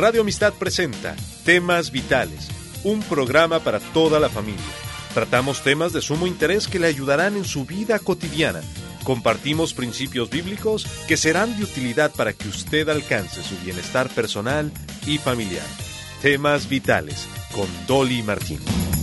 Radio Amistad presenta Temas Vitales, un programa para toda la familia. Tratamos temas de sumo interés que le ayudarán en su vida cotidiana. Compartimos principios bíblicos que serán de utilidad para que usted alcance su bienestar personal y familiar. Temas Vitales, con Dolly Martín.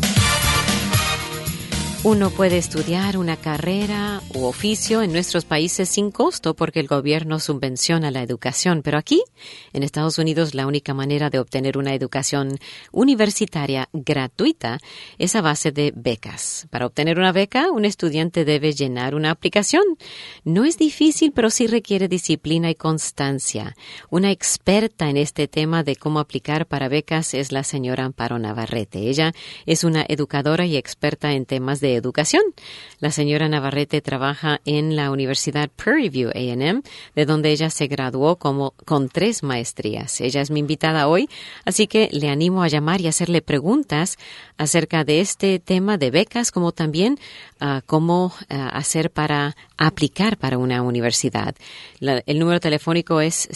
Uno puede estudiar una carrera u oficio en nuestros países sin costo porque el gobierno subvenciona la educación, pero aquí, en Estados Unidos, la única manera de obtener una educación universitaria gratuita es a base de becas. Para obtener una beca, un estudiante debe llenar una aplicación. No es difícil, pero sí requiere disciplina y constancia. Una experta en este tema de cómo aplicar para becas es la señora Amparo Navarrete. Ella es una educadora y experta en temas de educación. La señora Navarrete trabaja en la Universidad Prairie View A&M, de donde ella se graduó con 3 maestrías. Ella es mi invitada hoy, así que le animo a llamar y hacerle preguntas acerca de este tema de becas, como también cómo hacer para aplicar para una universidad. El número telefónico es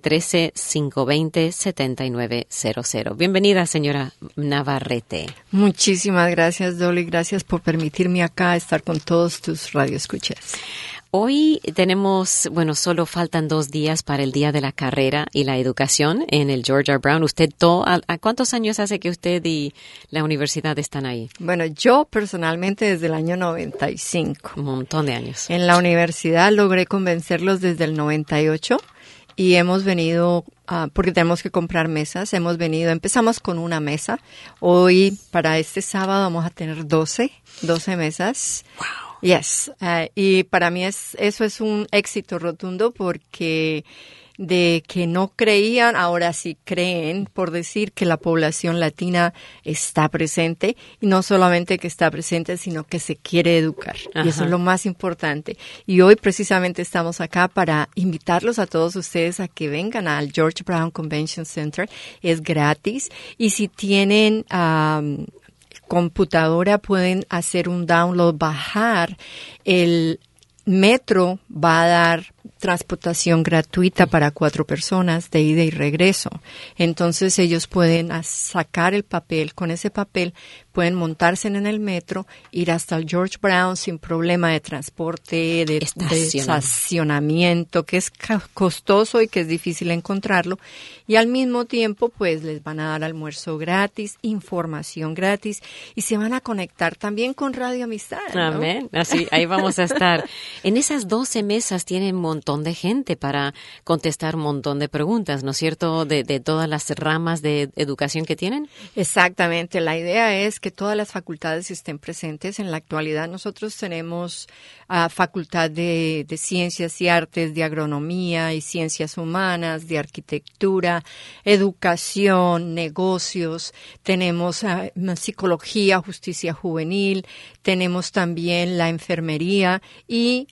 713-520-7900. Bienvenida, señora Navarrete. Muchísimas gracias, Dolly. Gracias por permitirme acá estar con todos tus radioescuchas. Hoy tenemos, solo faltan 2 días para el Día de la Carrera y la Educación en el George R. Brown. ¿A cuántos años hace que usted y la universidad están ahí? Bueno, yo personalmente desde el año 95. Un montón de años. En la universidad logré convencerlos desde el 98 y hemos venido, porque tenemos que comprar mesas, empezamos con una mesa. Hoy, para este sábado, vamos a tener 12 mesas. ¡Wow! Yes, y para mí eso es un éxito rotundo porque de que no creían, ahora sí creen, por decir que la población latina está presente, y no solamente que está presente, sino que se quiere educar. Ajá. Y eso es lo más importante. Y hoy precisamente estamos acá para invitarlos a todos ustedes a que vengan al George Brown Convention Center. Es gratis, y si tienen computadora pueden hacer un download, bajar. El metro va a dar transportación gratuita para 4 personas de ida y regreso. Entonces ellos pueden sacar el papel. Con ese papel pueden montarse en el metro, ir hasta el George Brown sin problema de transporte, de estacionamiento, que es costoso y que es difícil encontrarlo. Y al mismo tiempo, pues les van a dar almuerzo gratis, información gratis, y se van a conectar también con Radio Amistad, ¿no? Amén. Así, ahí vamos a estar. En esas 12 mesas tienen un montón de gente para contestar un montón de preguntas, ¿no es cierto?, de todas las ramas de educación que tienen. Exactamente. La idea es que todas las facultades estén presentes. En la actualidad nosotros tenemos facultad de ciencias y artes, de agronomía y ciencias humanas, de arquitectura, educación, negocios, tenemos psicología, justicia juvenil, tenemos también la enfermería, y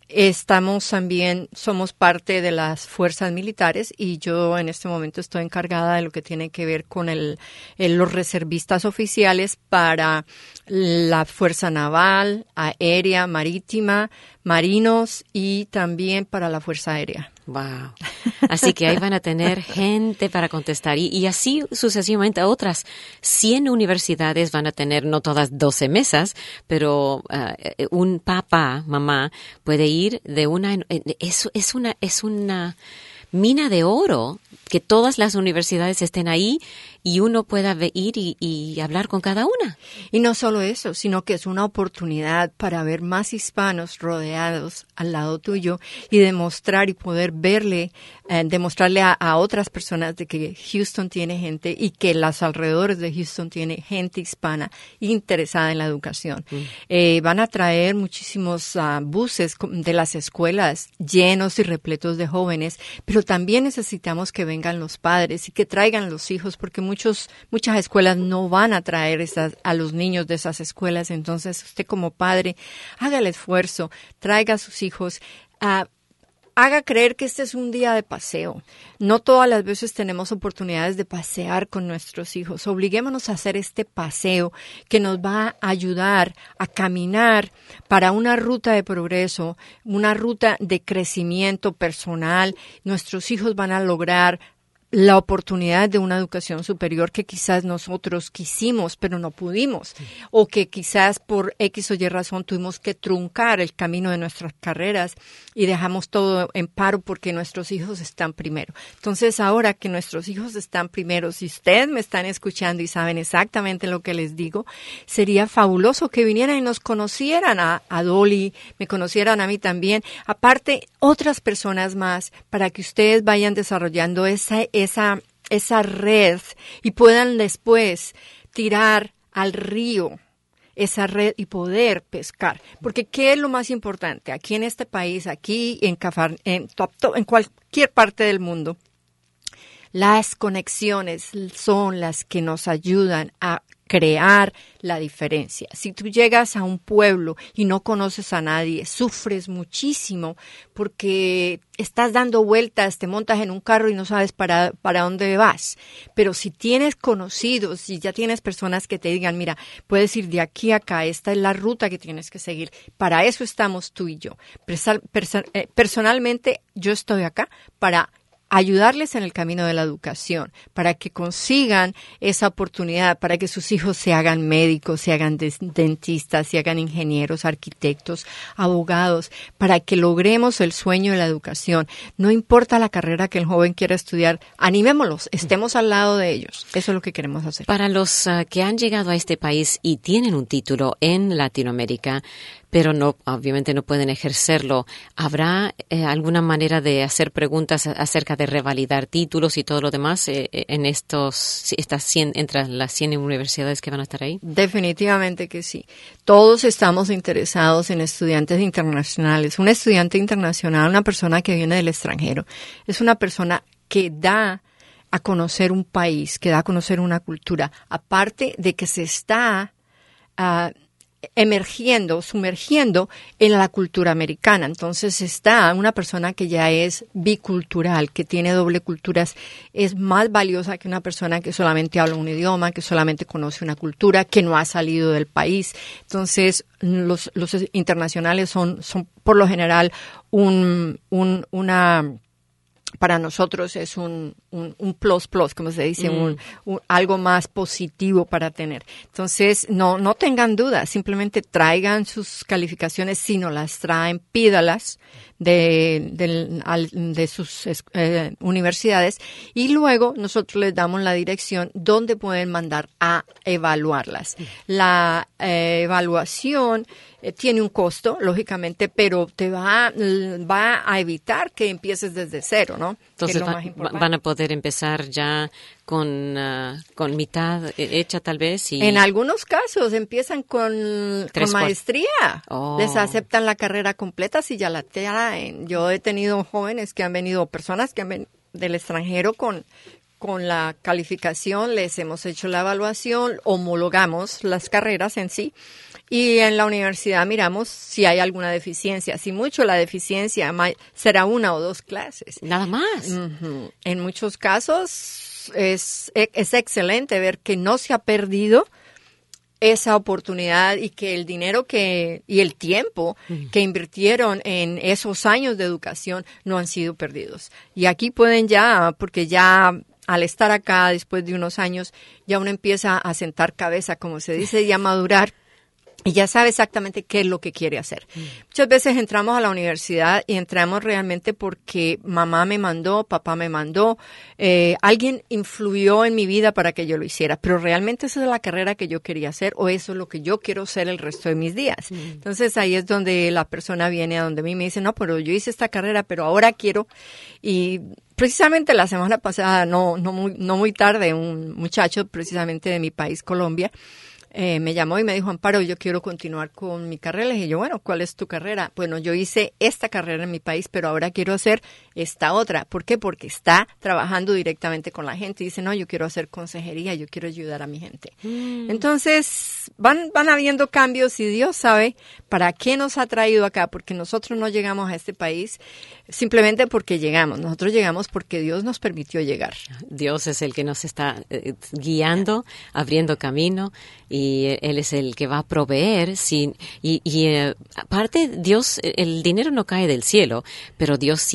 somos parte de las fuerzas militares, y yo en este momento estoy encargada de lo que tiene que ver con los reservistas oficiales para la Fuerza Naval, Aérea, Marítima, Marinos, y también para la Fuerza Aérea. Wow. Así que ahí van a tener gente para contestar, y así sucesivamente otras 100 universidades van a tener, no todas 12 mesas, pero un papá, mamá puede ir de es una mina de oro que todas las universidades estén ahí y uno pueda ir y hablar con cada una. Y no solo eso, sino que es una oportunidad para ver más hispanos rodeados al lado tuyo y demostrar y poder demostrarle a otras personas de que Houston tiene gente y que los alrededores de Houston tiene gente hispana interesada en la educación. Van a traer muchísimos buses de las escuelas llenos y repletos de jóvenes, pero también necesitamos que vengan los padres y que traigan los hijos, porque muchas escuelas no van a traer a los niños de esas escuelas. Entonces usted como padre haga el esfuerzo, traiga a sus hijos, haga creer que este es un día de paseo. No todas las veces tenemos oportunidades de pasear con nuestros hijos. Obliguémonos a hacer este paseo que nos va a ayudar a caminar para una ruta de progreso, una ruta de crecimiento personal. Nuestros hijos van a lograr la oportunidad de una educación superior que quizás nosotros quisimos, pero no pudimos, o que quizás por X o Y razón tuvimos que truncar el camino de nuestras carreras y dejamos todo en paro porque nuestros hijos están primero. Entonces, ahora que nuestros hijos están primero, si ustedes me están escuchando y saben exactamente lo que les digo, sería fabuloso que vinieran y nos conocieran a Dolly, me conocieran a mí también, aparte otras personas más, para que ustedes vayan desarrollando esa red y puedan después tirar al río esa red y poder pescar. Porque ¿qué es lo más importante? Aquí en este país, aquí en cualquier parte del mundo, las conexiones son las que nos ayudan a crear la diferencia. Si tú llegas a un pueblo y no conoces a nadie, sufres muchísimo porque estás dando vueltas, te montas en un carro y no sabes para dónde vas. Pero si tienes conocidos, si ya tienes personas que te digan, mira, puedes ir de aquí a acá, esta es la ruta que tienes que seguir. Para eso estamos tú y yo. Personalmente, yo estoy acá para ayudarles en el camino de la educación, para que consigan esa oportunidad, para que sus hijos se hagan médicos, se hagan dentistas, se hagan ingenieros, arquitectos, abogados, para que logremos el sueño de la educación. No importa la carrera que el joven quiera estudiar, animémoslos, estemos al lado de ellos. Eso es lo que queremos hacer. Para los que han llegado a este país y tienen un título en Latinoamérica, pero no, obviamente no pueden ejercerlo, ¿habrá alguna manera de hacer preguntas acerca de revalidar títulos y todo lo demás en entre las 100 universidades que van a estar ahí? Definitivamente que sí. Todos estamos interesados en estudiantes internacionales. Un estudiante internacional, una persona que viene del extranjero, es una persona que da a conocer un país, que da a conocer una cultura, aparte de que se está sumergiendo en la cultura americana. Entonces está una persona que ya es bicultural, que tiene doble cultura, es más valiosa que una persona que solamente habla un idioma, que solamente conoce una cultura, que no ha salido del país. Entonces los internacionales son por lo general para nosotros es un plus, como se dice, algo más positivo para tener. Entonces, no tengan dudas, simplemente traigan sus calificaciones, si no las traen, pídalas de sus universidades y luego nosotros les damos la dirección donde pueden mandar a evaluarlas. La evaluación tiene un costo, lógicamente, pero te va a evitar que empieces desde cero, ¿no? Entonces que es lo más importante. Van a poder empezar ya con mitad hecha tal vez. En algunos casos empiezan con maestría. Oh. Les aceptan la carrera completa si ya la traen. Yo he tenido jóvenes que han venido, personas que han venido del extranjero con la calificación, les hemos hecho la evaluación, homologamos las carreras en sí y en la universidad miramos si hay alguna deficiencia. Si mucho la deficiencia será 1 o 2 clases. Nada más. Uh-huh. En muchos casos es excelente ver que no se ha perdido esa oportunidad y que el dinero y el tiempo que invirtieron en esos años de educación no han sido perdidos. Y aquí pueden porque ya al estar acá después de unos años, ya uno empieza a sentar cabeza, como se dice, y a madurar. Y ya sabe exactamente qué es lo que quiere hacer. Muchas veces entramos a la universidad y entramos realmente porque mamá me mandó, papá me mandó, alguien influyó en mi vida para que yo lo hiciera, pero realmente esa es la carrera que yo quería hacer o eso es lo que yo quiero ser el resto de mis días. Entonces ahí es donde la persona viene a donde mí y me dice, no, pero yo hice esta carrera, pero ahora quiero. Y precisamente la semana pasada, no muy tarde, un muchacho precisamente de mi país, Colombia, me llamó y me dijo, Amparo, yo quiero continuar con mi carrera. Le dije yo, bueno, ¿cuál es tu carrera? Bueno, yo hice esta carrera en mi país, pero ahora quiero hacer esta otra. ¿Por qué? Porque está trabajando directamente con la gente. Y dice, no, yo quiero hacer consejería, yo quiero ayudar a mi gente. Entonces, van habiendo cambios y Dios sabe para qué nos ha traído acá, porque nosotros no llegamos a este país simplemente porque llegamos. Nosotros llegamos porque Dios nos permitió llegar. Dios es el que nos está guiando, abriendo camino y Él es el que va a proveer. Aparte, Dios, el dinero no cae del cielo, pero Dios sí abre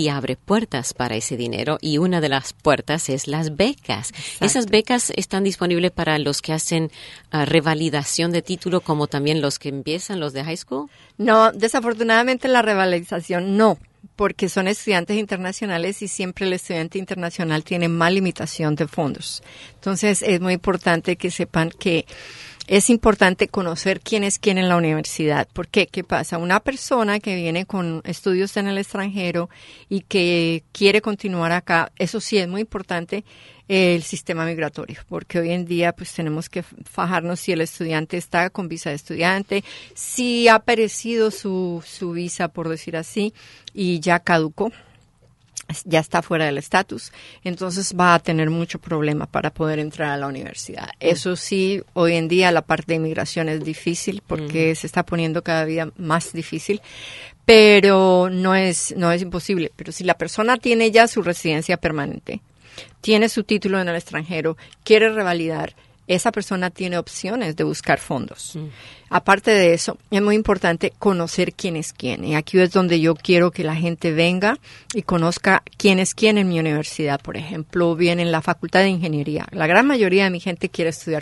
puertas para ese dinero y una de las puertas es las becas. Exacto. ¿Esas becas están disponibles para los que hacen revalidación de título como también los que empiezan, los de high school? No, desafortunadamente la revalidación no, porque son estudiantes internacionales y siempre el estudiante internacional tiene más limitación de fondos. Entonces es muy importante que sepan que es importante conocer quién es quién en la universidad. ¿Por qué? ¿Qué pasa? Una persona que viene con estudios en el extranjero y que quiere continuar acá, eso sí es muy importante, el sistema migratorio, porque hoy en día pues tenemos que fajarnos si el estudiante está con visa de estudiante, si ha perecido su visa, por decir así, y ya caducó, ya está fuera del estatus, entonces va a tener mucho problema para poder entrar a la universidad. Eso sí, hoy en día la parte de inmigración es difícil porque se está poniendo cada día más difícil, pero no es imposible. Pero si la persona tiene ya su residencia permanente, tiene su título en el extranjero, quiere revalidar, esa persona tiene opciones de buscar fondos. Aparte de eso, es muy importante conocer quién es quién. Y aquí es donde yo quiero que la gente venga y conozca quién es quién en mi universidad. Por ejemplo, viene en la Facultad de Ingeniería. La gran mayoría de mi gente quiere estudiar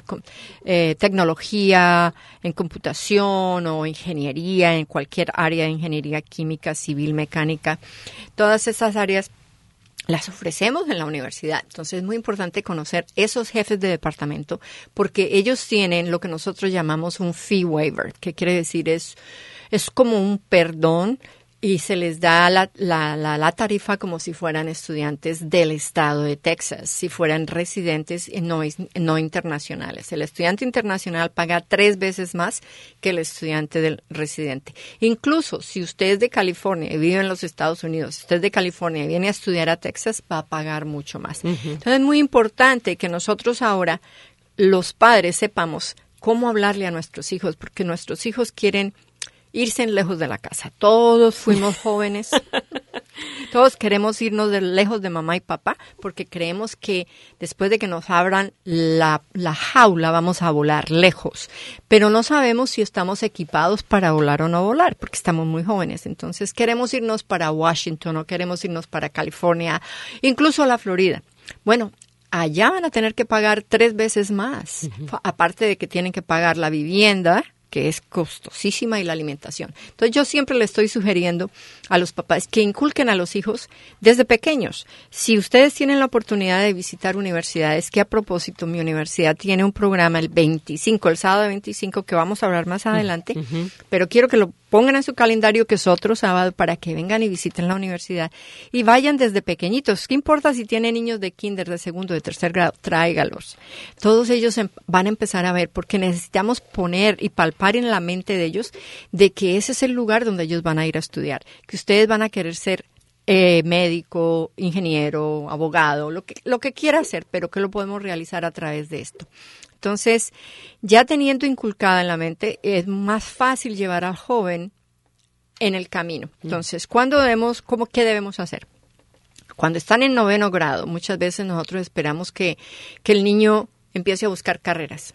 tecnología, en computación o ingeniería, en cualquier área de ingeniería química, civil, mecánica. Todas esas áreas las ofrecemos en la universidad. Entonces es muy importante conocer esos jefes de departamento porque ellos tienen lo que nosotros llamamos un fee waiver, que quiere decir es como un perdón y se les da la tarifa como si fueran estudiantes del estado de Texas, si fueran residentes no internacionales. El estudiante internacional paga 3 veces más que el estudiante del residente. Incluso si usted es de California y vive en los Estados Unidos, si usted es de California y viene a estudiar a Texas, va a pagar mucho más. Entonces es muy importante que nosotros ahora, los padres, sepamos cómo hablarle a nuestros hijos, porque nuestros hijos quieren irse lejos de la casa. Todos fuimos jóvenes. Todos queremos irnos lejos de mamá y papá porque creemos que después de que nos abran la jaula vamos a volar lejos. Pero no sabemos si estamos equipados para volar o no volar porque estamos muy jóvenes. Entonces queremos irnos para Washington o queremos irnos para California, incluso a la Florida. Bueno, allá van a tener que pagar 3 veces más. Aparte de que tienen que pagar la vivienda, que es costosísima, y la alimentación. Entonces yo siempre le estoy sugiriendo a los papás que inculquen a los hijos desde pequeños. Si ustedes tienen la oportunidad de visitar universidades, que a propósito mi universidad tiene un programa el sábado 25, que vamos a hablar más adelante, pero quiero que lo pongan en su calendario, que es otro sábado, para que vengan y visiten la universidad y vayan desde pequeñitos. ¿Qué importa si tienen niños de kinder, de segundo, de tercer grado? Tráigalos. Todos ellos van a empezar a ver, porque necesitamos poner y palpar en la mente de ellos de que ese es el lugar donde ellos van a ir a estudiar, que ustedes van a querer ser médico, ingeniero, abogado, lo que quiera hacer, pero que lo podemos realizar a través de esto. Entonces, ya teniendo inculcada en la mente, es más fácil llevar al joven en el camino. Entonces, ¿qué debemos hacer? Cuando están en 9º grado, muchas veces nosotros esperamos que el niño empiece a buscar carreras.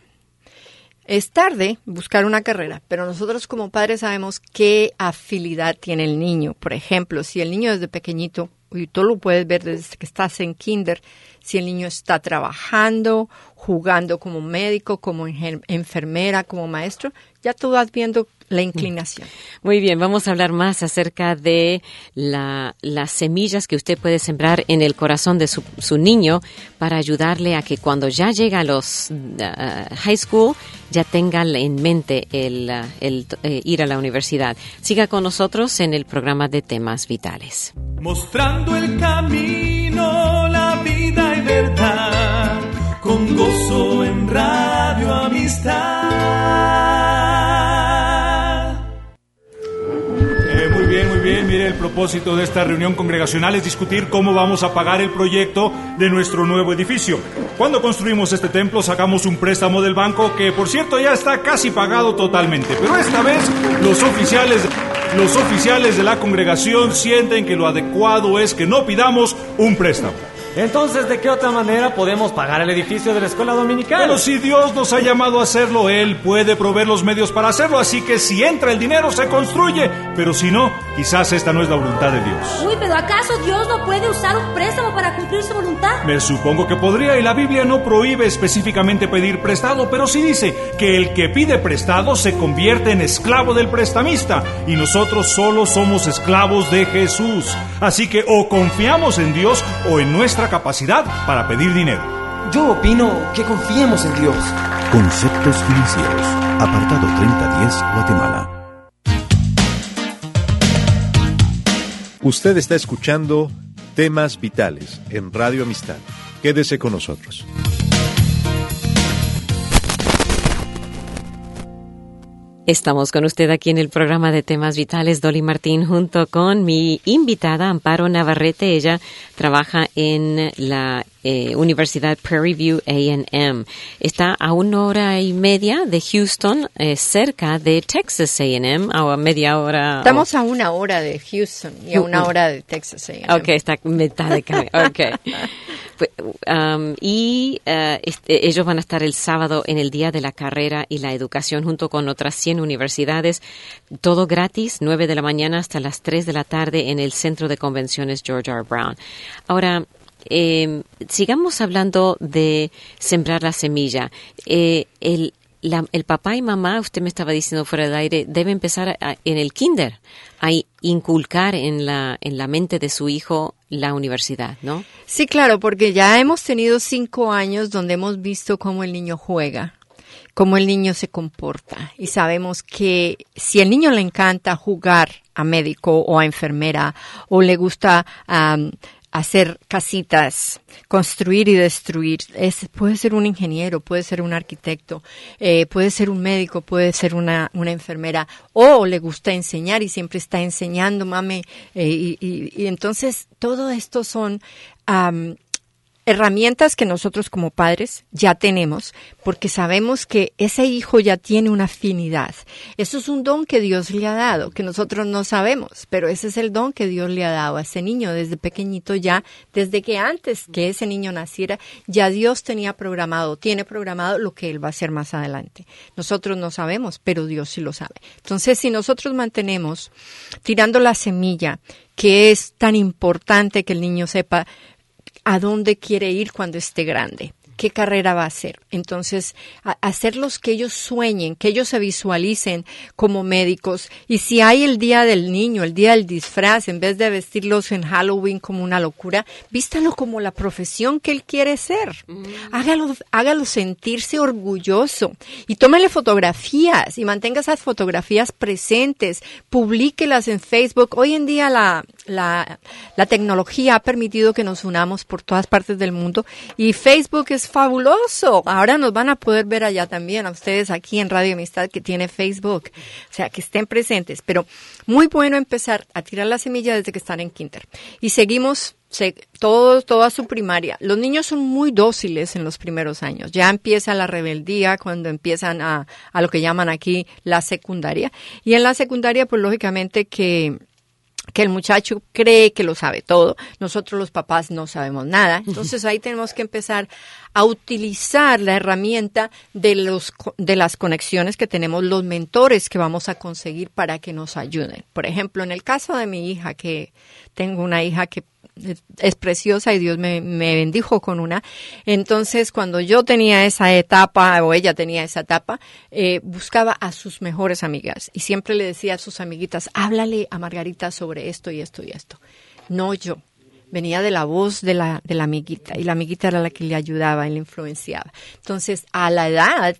Es tarde buscar una carrera, pero nosotros como padres sabemos qué afinidad tiene el niño. Por ejemplo, si el niño desde pequeñito, y tú lo puedes ver desde que estás en kinder, si el niño está trabajando, jugando como médico, como enfermera, como maestro, ya tú vas viendo la inclinación. Muy bien, vamos a hablar más acerca de las semillas que usted puede sembrar en el corazón de su niño para ayudarle a que cuando ya llega a los high school ya tenga en mente el ir a la universidad. Siga con nosotros en el programa de Temas Vitales. Mostrando el camino, la vida y verdad, con gozo en Radio Amistad. Muy bien, mire, el propósito de esta reunión congregacional es discutir cómo vamos a pagar el proyecto de nuestro nuevo edificio. Cuando construimos este templo sacamos un préstamo del banco que, por cierto, ya está casi pagado totalmente, pero esta vez los oficiales de la congregación sienten que lo adecuado es que no pidamos un préstamo. Entonces, ¿de qué otra manera podemos pagar el edificio de la escuela dominical? Pero si Dios nos ha llamado a hacerlo, Él puede proveer los medios para hacerlo, así que si entra el dinero, se construye. Pero si no, quizás esta no es la voluntad de Dios. Uy, pero ¿acaso Dios no puede usar un préstamo para cumplir su voluntad? Me supongo que podría, y la Biblia no prohíbe específicamente pedir prestado, pero sí dice que el que pide prestado se convierte en esclavo del prestamista, y nosotros solo somos esclavos de Jesús. Así que o confiamos en Dios o en nuestra capacidad para pedir dinero. Yo opino que confiemos en Dios. Conceptos financieros. Apartado 3010, Guatemala. Usted está escuchando Temas Vitales en Radio Amistad. Quédese con nosotros. Estamos con usted aquí en el programa de Temas Vitales, Dolly Martín, junto con mi invitada, Amparo Navarrete. Ella trabaja en la Universidad Prairie View A&M. Está a 1 hora y media de Houston, cerca de Texas A&M, a media hora. Estamos a 1 hora de Houston y a 1 hora de Texas A&M. Ok, está mitad de camino. Okay. Ellos van a estar el sábado en el Día de la Carrera y la Educación junto con otras 100 universidades, todo gratis, 9 de la mañana hasta las 3 de la tarde en el Centro de Convenciones George R. Brown. Ahora, sigamos hablando de sembrar la semilla. El papá y mamá, usted me estaba diciendo fuera del aire, debe empezar en el kinder a inculcar en la mente de su hijo la universidad, ¿no? Sí, claro, porque ya hemos tenido 5 años donde hemos visto cómo el niño juega, cómo el niño se comporta, y sabemos que si el niño le encanta jugar a médico o a enfermera, o le gusta hacer casitas, construir y destruir, puede ser un ingeniero, puede ser un arquitecto, puede ser un médico, puede ser una enfermera, o le gusta enseñar y siempre está enseñando, mami, y entonces todo esto son herramientas que nosotros como padres ya tenemos, porque sabemos que ese hijo ya tiene una afinidad. Eso es un don que Dios le ha dado, que nosotros no sabemos, pero ese es el don que Dios le ha dado a ese niño desde pequeñito ya, desde que antes que ese niño naciera, ya Dios tiene programado lo que él va a hacer más adelante. Nosotros no sabemos, pero Dios sí lo sabe. Entonces, si nosotros mantenemos tirando la semilla, que es tan importante que el niño sepa a dónde quiere ir cuando esté grande, qué carrera va a hacer. Entonces, hacerlos que ellos sueñen, que ellos se visualicen como médicos. Y si hay el día del niño, el día del disfraz, en vez de vestirlos en Halloween como una locura, vístalo como la profesión que él quiere ser. Hágalo sentirse orgulloso. Y tómele fotografías y mantenga esas fotografías presentes. Publíquelas en Facebook. Hoy en día la tecnología ha permitido que nos unamos por todas partes del mundo y Facebook es fabuloso. Ahora nos van a poder ver allá también, a ustedes aquí en Radio Amistad que tiene Facebook. O sea, que estén presentes. Pero muy bueno empezar a tirar la semilla desde que están en kinder. Y seguimos toda su primaria. Los niños son muy dóciles en los primeros años. Ya empieza la rebeldía cuando empiezan a lo que llaman aquí la secundaria. Y en la secundaria, pues lógicamente que el muchacho cree que lo sabe todo. Nosotros los papás no sabemos nada. Entonces ahí tenemos que empezar a utilizar la herramienta de las conexiones que tenemos, los mentores que vamos a conseguir para que nos ayuden. Por ejemplo, en el caso de mi hija, que tengo una hija que es preciosa y Dios me bendijo con una. Entonces, cuando yo tenía esa etapa, o ella tenía esa etapa, buscaba a sus mejores amigas y siempre le decía a sus amiguitas, háblale a Margarita sobre esto y esto y esto. No yo. Venía de la voz de la amiguita, y la amiguita era la que le ayudaba y le influenciaba. Entonces, a la edad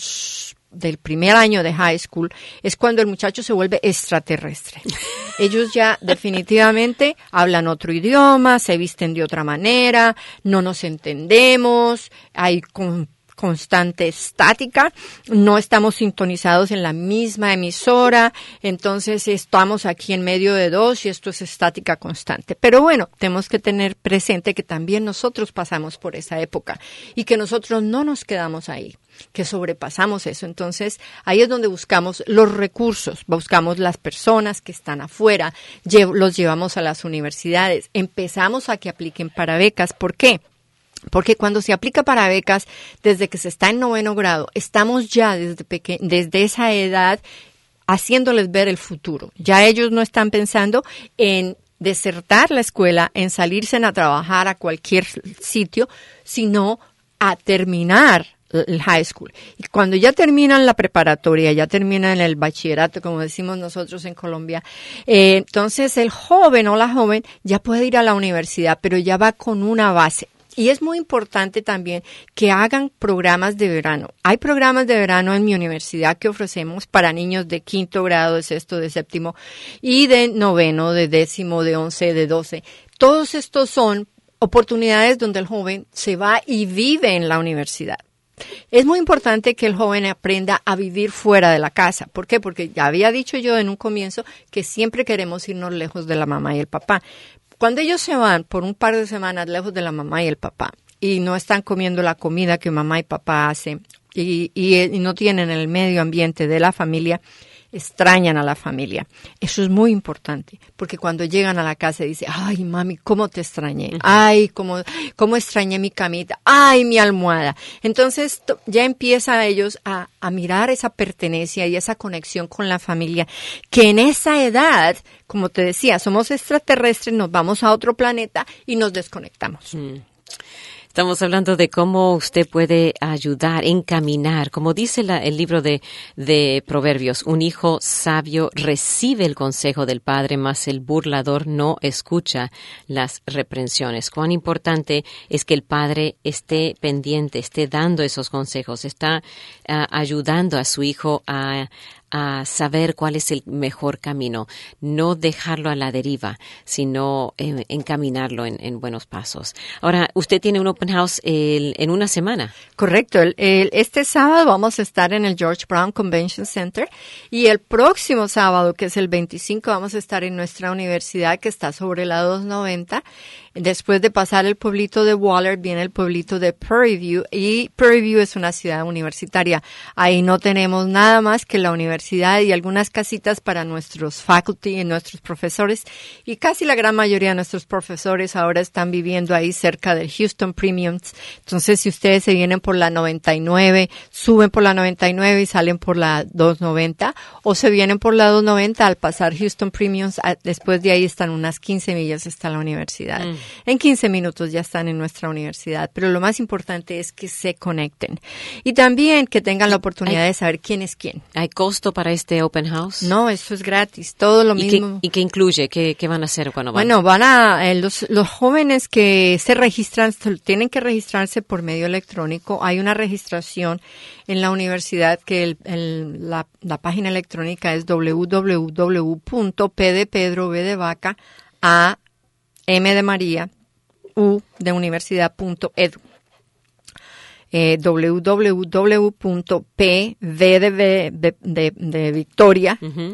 del primer año de high school es cuando el muchacho se vuelve extraterrestre. Ellos ya definitivamente hablan otro idioma, se visten de otra manera, no nos entendemos, hay constante estática, no estamos sintonizados en la misma emisora, entonces estamos aquí en medio de dos y esto es estática constante. Pero bueno, tenemos que tener presente que también nosotros pasamos por esa época y que nosotros no nos quedamos ahí. que sobrepasamos eso. Entonces, ahí es donde buscamos los recursos, buscamos las personas que están afuera, los llevamos a las universidades, empezamos a que apliquen para becas. ¿Por qué? Porque cuando se aplica para becas, desde que se está en 9º grado, estamos ya desde esa edad haciéndoles ver el futuro. Ya ellos no están pensando en desertar la escuela, en salirse a trabajar a cualquier sitio, sino a terminar el high school. Y cuando ya terminan la preparatoria, ya terminan el bachillerato, como decimos nosotros en Colombia, entonces el joven o la joven ya puede ir a la universidad, pero ya va con una base. Y es muy importante también que hagan programas de verano. Hay programas de verano en mi universidad que ofrecemos para niños de 5º grado, de 6º, de 7º y de 9º, de 10º, de 11, de 12. Todos estos son oportunidades donde el joven se va y vive en la universidad. Es muy importante que el joven aprenda a vivir fuera de la casa. ¿Por qué? Porque ya había dicho yo en un comienzo que siempre queremos irnos lejos de la mamá y el papá. Cuando ellos se van por un par de semanas lejos de la mamá y el papá y no están comiendo la comida que mamá y papá hacen y no tienen el medio ambiente de la familia, extrañan a la familia. Eso es muy importante, porque cuando llegan a la casa dicen, ay, mami, ¿cómo te extrañé? Ay, cómo extrañé mi camita, ay, mi almohada. Entonces ya empiezan ellos a mirar esa pertenencia y esa conexión con la familia, que en esa edad, como te decía, somos extraterrestres, nos vamos a otro planeta y nos desconectamos. Estamos hablando de cómo usted puede ayudar, encaminar. Como dice el libro de Proverbios, un hijo sabio recibe el consejo del padre, mas el burlador no escucha las reprensiones. Cuán importante es que el padre esté pendiente, esté dando esos consejos, está ayudando a su hijo a saber cuál es el mejor camino, no dejarlo a la deriva, sino encaminarlo en buenos pasos. Ahora, usted tiene un open house en una semana. Correcto. Este sábado vamos a estar en el George Brown Convention Center y el próximo sábado, que es el 25, vamos a estar en nuestra universidad que está sobre la 290. Después de pasar el pueblito de Waller, viene el pueblito de Prairie View, y Prairie View es una ciudad universitaria. Ahí no tenemos nada más que la universidad y algunas casitas para nuestros faculty y nuestros profesores, y casi la gran mayoría de nuestros profesores ahora están viviendo ahí cerca del Houston Premiums. Entonces, si ustedes se vienen por la 99, suben por la 99 y salen por la 290, o se vienen por la 290 al pasar Houston Premiums, después de ahí están unas 15 millas hasta la universidad. En 15 minutos ya están en nuestra universidad, pero lo más importante es que se conecten y también que tengan la oportunidad de saber quién es quién. ¿Hay costo para este open house? No, eso es gratis, todo lo mismo. ¿Y qué incluye? ¿Qué van a hacer cuando van? Bueno, los jóvenes que se registran, tienen que registrarse por medio electrónico. Hay una registración en la universidad que la página electrónica es www.p de Pedro, B de vaca, a M de María, U de universidad.edu. www.pv de Victoria,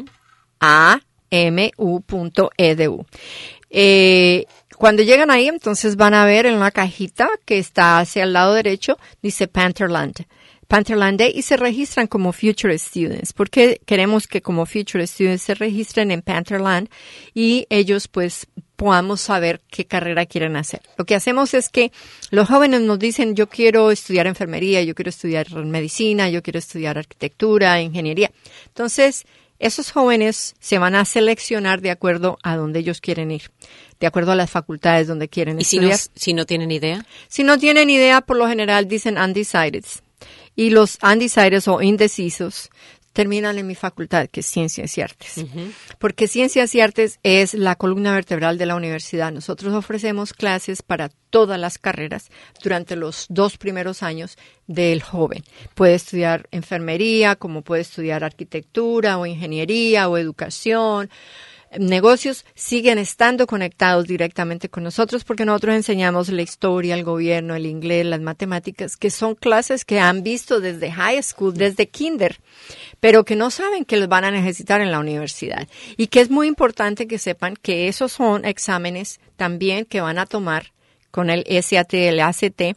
amu.edu. Cuando llegan ahí, entonces van a ver en una cajita que está hacia el lado derecho, dice Pantherland Day, y se registran como Future Students, porque queremos que como Future Students se registren en Pantherland y ellos pues podamos saber qué carrera quieren hacer. Lo que hacemos es que los jóvenes nos dicen, yo quiero estudiar enfermería, yo quiero estudiar medicina, yo quiero estudiar arquitectura, ingeniería. Entonces, esos jóvenes se van a seleccionar de acuerdo a donde ellos quieren ir, de acuerdo a las facultades donde quieren estudiar. ¿Y si no tienen idea? Si no tienen idea, por lo general dicen undecided. Y los undecided o indecisos terminan en mi facultad, que es Ciencias y Artes. Porque Ciencias y Artes es la columna vertebral de la universidad. Nosotros ofrecemos clases para todas las carreras durante los 2 primeros años del joven. Puede estudiar enfermería, como puede estudiar arquitectura o ingeniería o educación. Negocios siguen estando conectados directamente con nosotros porque nosotros enseñamos la historia, el gobierno, el inglés, las matemáticas, que son clases que han visto desde high school, desde kinder, pero que no saben que los van a necesitar en la universidad. Y que es muy importante que sepan que esos son exámenes también que van a tomar con el SAT, el ACT,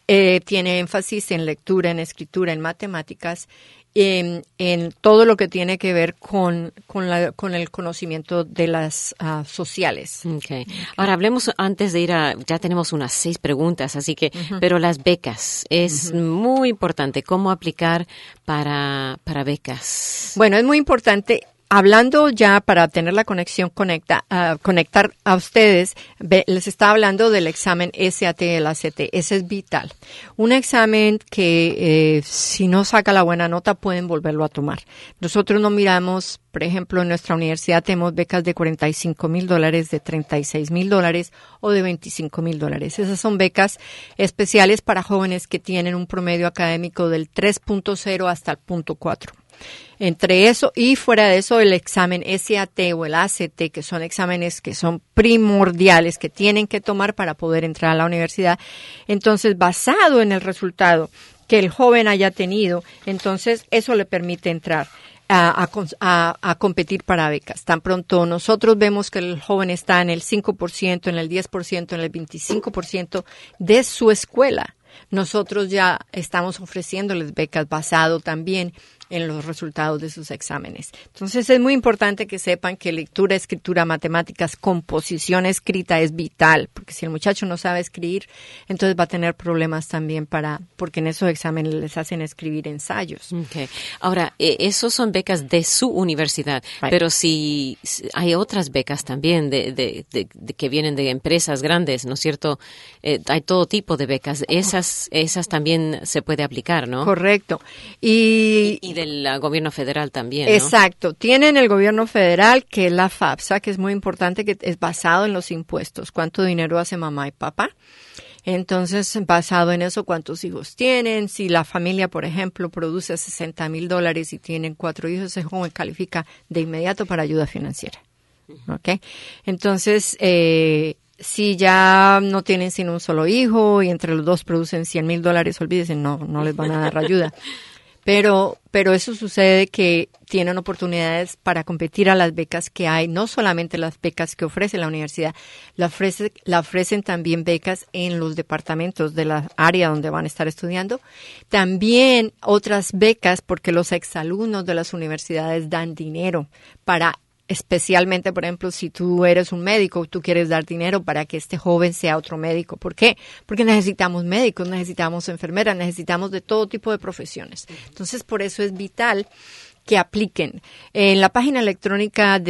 tiene énfasis en lectura, en escritura, en matemáticas, en todo lo que tiene que ver con el conocimiento de las sociales. Okay. Ahora hablemos antes de ir ya tenemos unas 6 preguntas, así que, pero las becas es muy importante. ¿Cómo aplicar para becas? Bueno, es muy importante. Hablando ya para tener la conexión, conectar a ustedes, les estaba hablando del examen SAT y el ACT. Ese es vital. Un examen que si no saca la buena nota pueden volverlo a tomar. Nosotros no miramos, por ejemplo, en nuestra universidad tenemos becas de $45,000, de $36,000 o de $25,000. Esas son becas especiales para jóvenes que tienen un promedio académico del 3.0 hasta el 0.4. Entre eso y fuera de eso, el examen SAT o el ACT, que son exámenes que son primordiales, que tienen que tomar para poder entrar a la universidad. Entonces, basado en el resultado que el joven haya tenido, entonces eso le permite entrar a competir para becas. Tan pronto nosotros vemos que el joven está en el 5%, en el 10%, en el 25% de su escuela, nosotros ya estamos ofreciéndoles becas basado también en los resultados de sus exámenes. Entonces es muy importante que sepan que lectura, escritura, matemáticas, composición escrita es vital, porque si el muchacho no sabe escribir, entonces va a tener problemas también porque en esos exámenes les hacen escribir ensayos. Okay. Ahora, esos son becas de su universidad, right. Pero si hay otras becas también de que vienen de empresas grandes, ¿no es cierto? Hay todo tipo de becas. Esas también se puede aplicar, ¿no? Correcto. Y del gobierno federal también, ¿no? Exacto. Tienen el gobierno federal, que es la FAFSA, que es muy importante, que es basado en los impuestos. ¿Cuánto dinero hace mamá y papá? Entonces, basado en eso, ¿cuántos hijos tienen? Si la familia, por ejemplo, produce $60,000 y tienen 4 hijos, ese joven califica de inmediato para ayuda financiera. ¿Ok? Entonces, si ya no tienen sino un solo hijo y entre los dos producen $100,000, olvídense, no les van a dar ayuda. Pero eso sucede que tienen oportunidades para competir a las becas que hay, no solamente las becas que ofrece la universidad, la ofrecen también becas en los departamentos de la área donde van a estar estudiando. También otras becas porque los exalumnos de las universidades dan dinero para especialmente, por ejemplo, si tú eres un médico, tú quieres dar dinero para que este joven sea otro médico. ¿Por qué? Porque necesitamos médicos, necesitamos enfermeras, necesitamos de todo tipo de profesiones. Entonces, por eso es vital que apliquen. En la página electrónica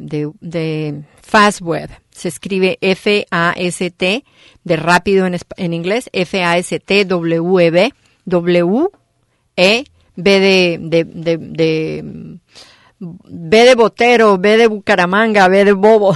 de FastWeb se escribe FAST, de rápido en inglés, FASTWEB, B de Botero, B de Bucaramanga, B de Bobo.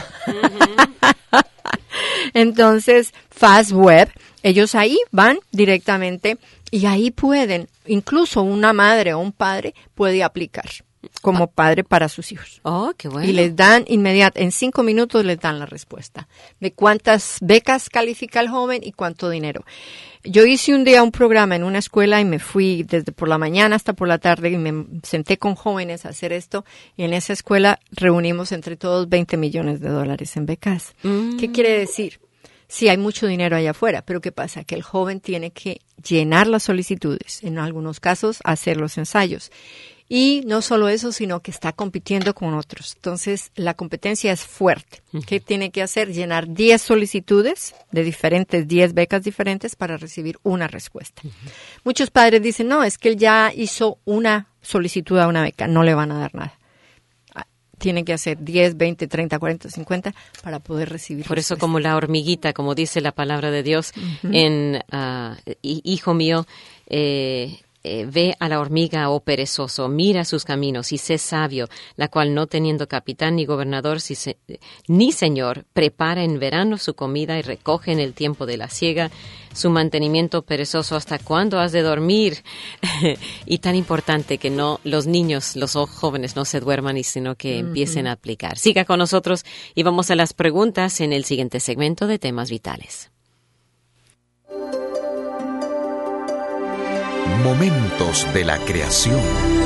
Entonces, FastWeb, ellos ahí van directamente y ahí pueden, incluso una madre o un padre puede aplicar como padre para sus hijos. Oh, qué bueno. Y les dan en 5 minutos les dan la respuesta de cuántas becas califica el joven y cuánto dinero. Yo hice un día un programa en una escuela y me fui desde por la mañana hasta por la tarde y me senté con jóvenes a hacer esto. Y en esa escuela reunimos entre todos $20 millones en becas. ¿Qué quiere decir? Sí, hay mucho dinero allá afuera, pero ¿qué pasa? Que el joven tiene que llenar las solicitudes, en algunos casos hacer los ensayos. Y no solo eso, sino que está compitiendo con otros. Entonces, la competencia es fuerte. ¿Qué tiene que hacer? Llenar 10 solicitudes de 10 becas diferentes para recibir una respuesta. Muchos padres dicen, no, es que él ya hizo una solicitud a una beca, no le van a dar nada. Tienen que hacer 10, 20, 30, 40, 50 para poder recibir. Por eso, como la hormiguita, como dice la palabra de Dios, hijo mío, ve a la hormiga, oh perezoso, mira sus caminos y sé sabio, la cual no teniendo capitán ni gobernador ni señor, prepara en verano su comida y recoge en el tiempo de la siega su mantenimiento perezoso. ¿Hasta cuándo has de dormir? Y tan importante que los niños, los jóvenes no se duerman, sino que empiecen a aplicar. Siga con nosotros y vamos a las preguntas en el siguiente segmento de Temas Vitales. Momentos de la creación.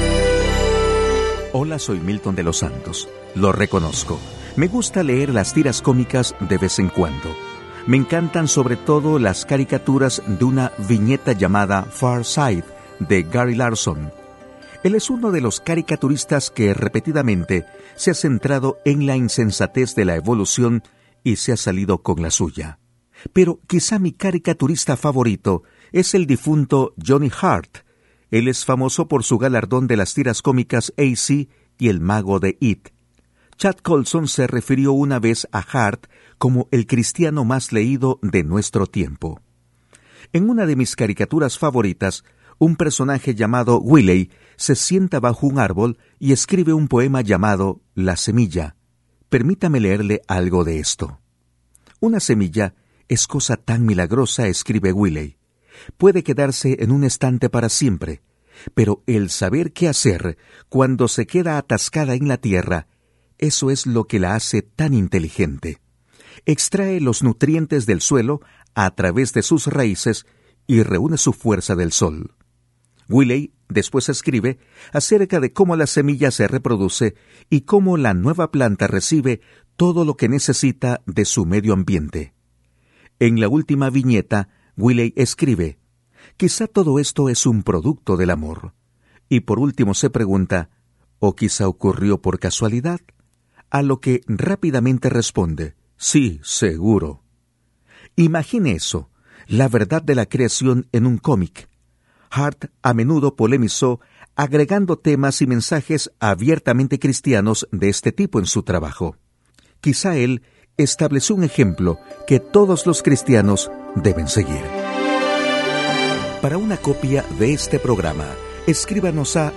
Hola, soy Milton de los Santos. Lo reconozco. Me gusta leer las tiras cómicas de vez en cuando. Me encantan sobre todo las caricaturas de una viñeta llamada Far Side de Gary Larson. Él es uno de los caricaturistas que repetidamente se ha centrado en la insensatez de la evolución y se ha salido con la suya. Pero quizá mi caricaturista favorito es el difunto Johnny Hart. Él es famoso por su galardón de las tiras cómicas AC y El Mago de It. Chad Colson se refirió una vez a Hart como el cristiano más leído de nuestro tiempo. En una de mis caricaturas favoritas, un personaje llamado Wiley se sienta bajo un árbol y escribe un poema llamado La semilla. Permítame leerle algo de esto. Una semilla es cosa tan milagrosa, escribe Wiley. Puede quedarse en un estante para siempre, pero el saber qué hacer cuando se queda atascada en la tierra, eso es lo que la hace tan inteligente. Extrae los nutrientes del suelo a través de sus raíces y reúne su fuerza del sol. Wiley después escribe acerca de cómo la semilla se reproduce y cómo la nueva planta recibe todo lo que necesita de su medio ambiente. En la última viñeta, Wiley escribe: quizá todo esto es un producto del amor. Y por último se pregunta: ¿o quizá ocurrió por casualidad? A lo que rápidamente responde: sí, seguro. Imagine eso, la verdad de la creación en un cómic. Hart a menudo polemizó agregando temas y mensajes abiertamente cristianos de este tipo en su trabajo. Quizá él estableció un ejemplo que todos los cristianos deben seguir. Para una copia de este programa, escríbanos a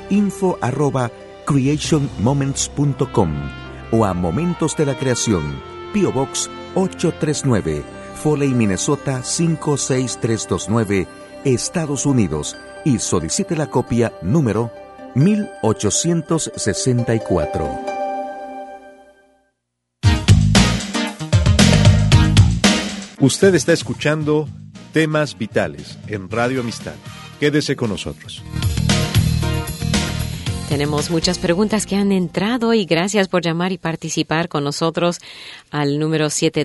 info@creationmoments.com o a Momentos de la Creación, P.O. Box 839, Foley, Minnesota 56329, Estados Unidos, y solicite la copia número 1864. Usted está escuchando Temas Vitales en Radio Amistad. Quédese con nosotros. Tenemos muchas preguntas que han entrado y gracias por llamar y participar con nosotros al número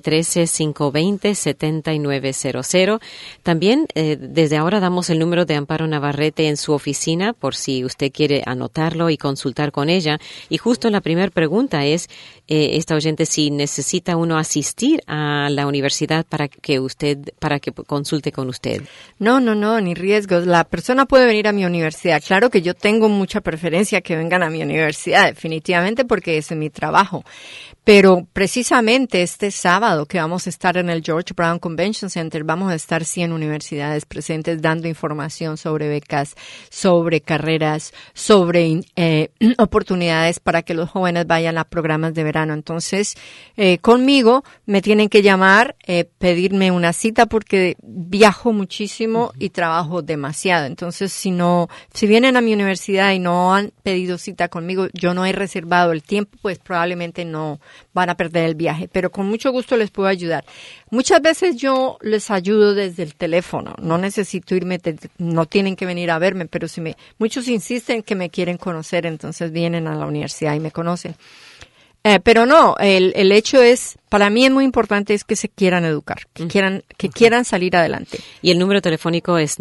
713-520-7900. También desde ahora damos el número de Amparo Navarrete en su oficina por si usted quiere anotarlo y consultar con ella. Y justo la primera pregunta es, esta oyente, si necesita uno asistir a la universidad para que consulte con usted. No, ni riesgos. La persona puede venir a mi universidad. Claro que yo tengo mucha preferencia que vengan a mi universidad, definitivamente, porque ese es mi trabajo. Pero precisamente este sábado que vamos a estar en el George Brown Convention Center, vamos a estar 100 universidades presentes dando información sobre becas, sobre carreras, sobre oportunidades para que los jóvenes vayan a programas de verano. Entonces, conmigo me tienen que llamar, pedirme una cita porque viajo muchísimo y trabajo demasiado. Entonces, si vienen a mi universidad y no han pedido cita conmigo, yo no he reservado el tiempo, pues probablemente no van a perder el viaje, pero con mucho gusto les puedo ayudar. Muchas veces yo les ayudo desde el teléfono, no necesito irme, no tienen que venir a verme, pero muchos insisten que me quieren conocer, entonces vienen a la universidad y me conocen. Pero no, el hecho es, para mí es muy importante es que se quieran educar, que quieran salir adelante. Y el número telefónico es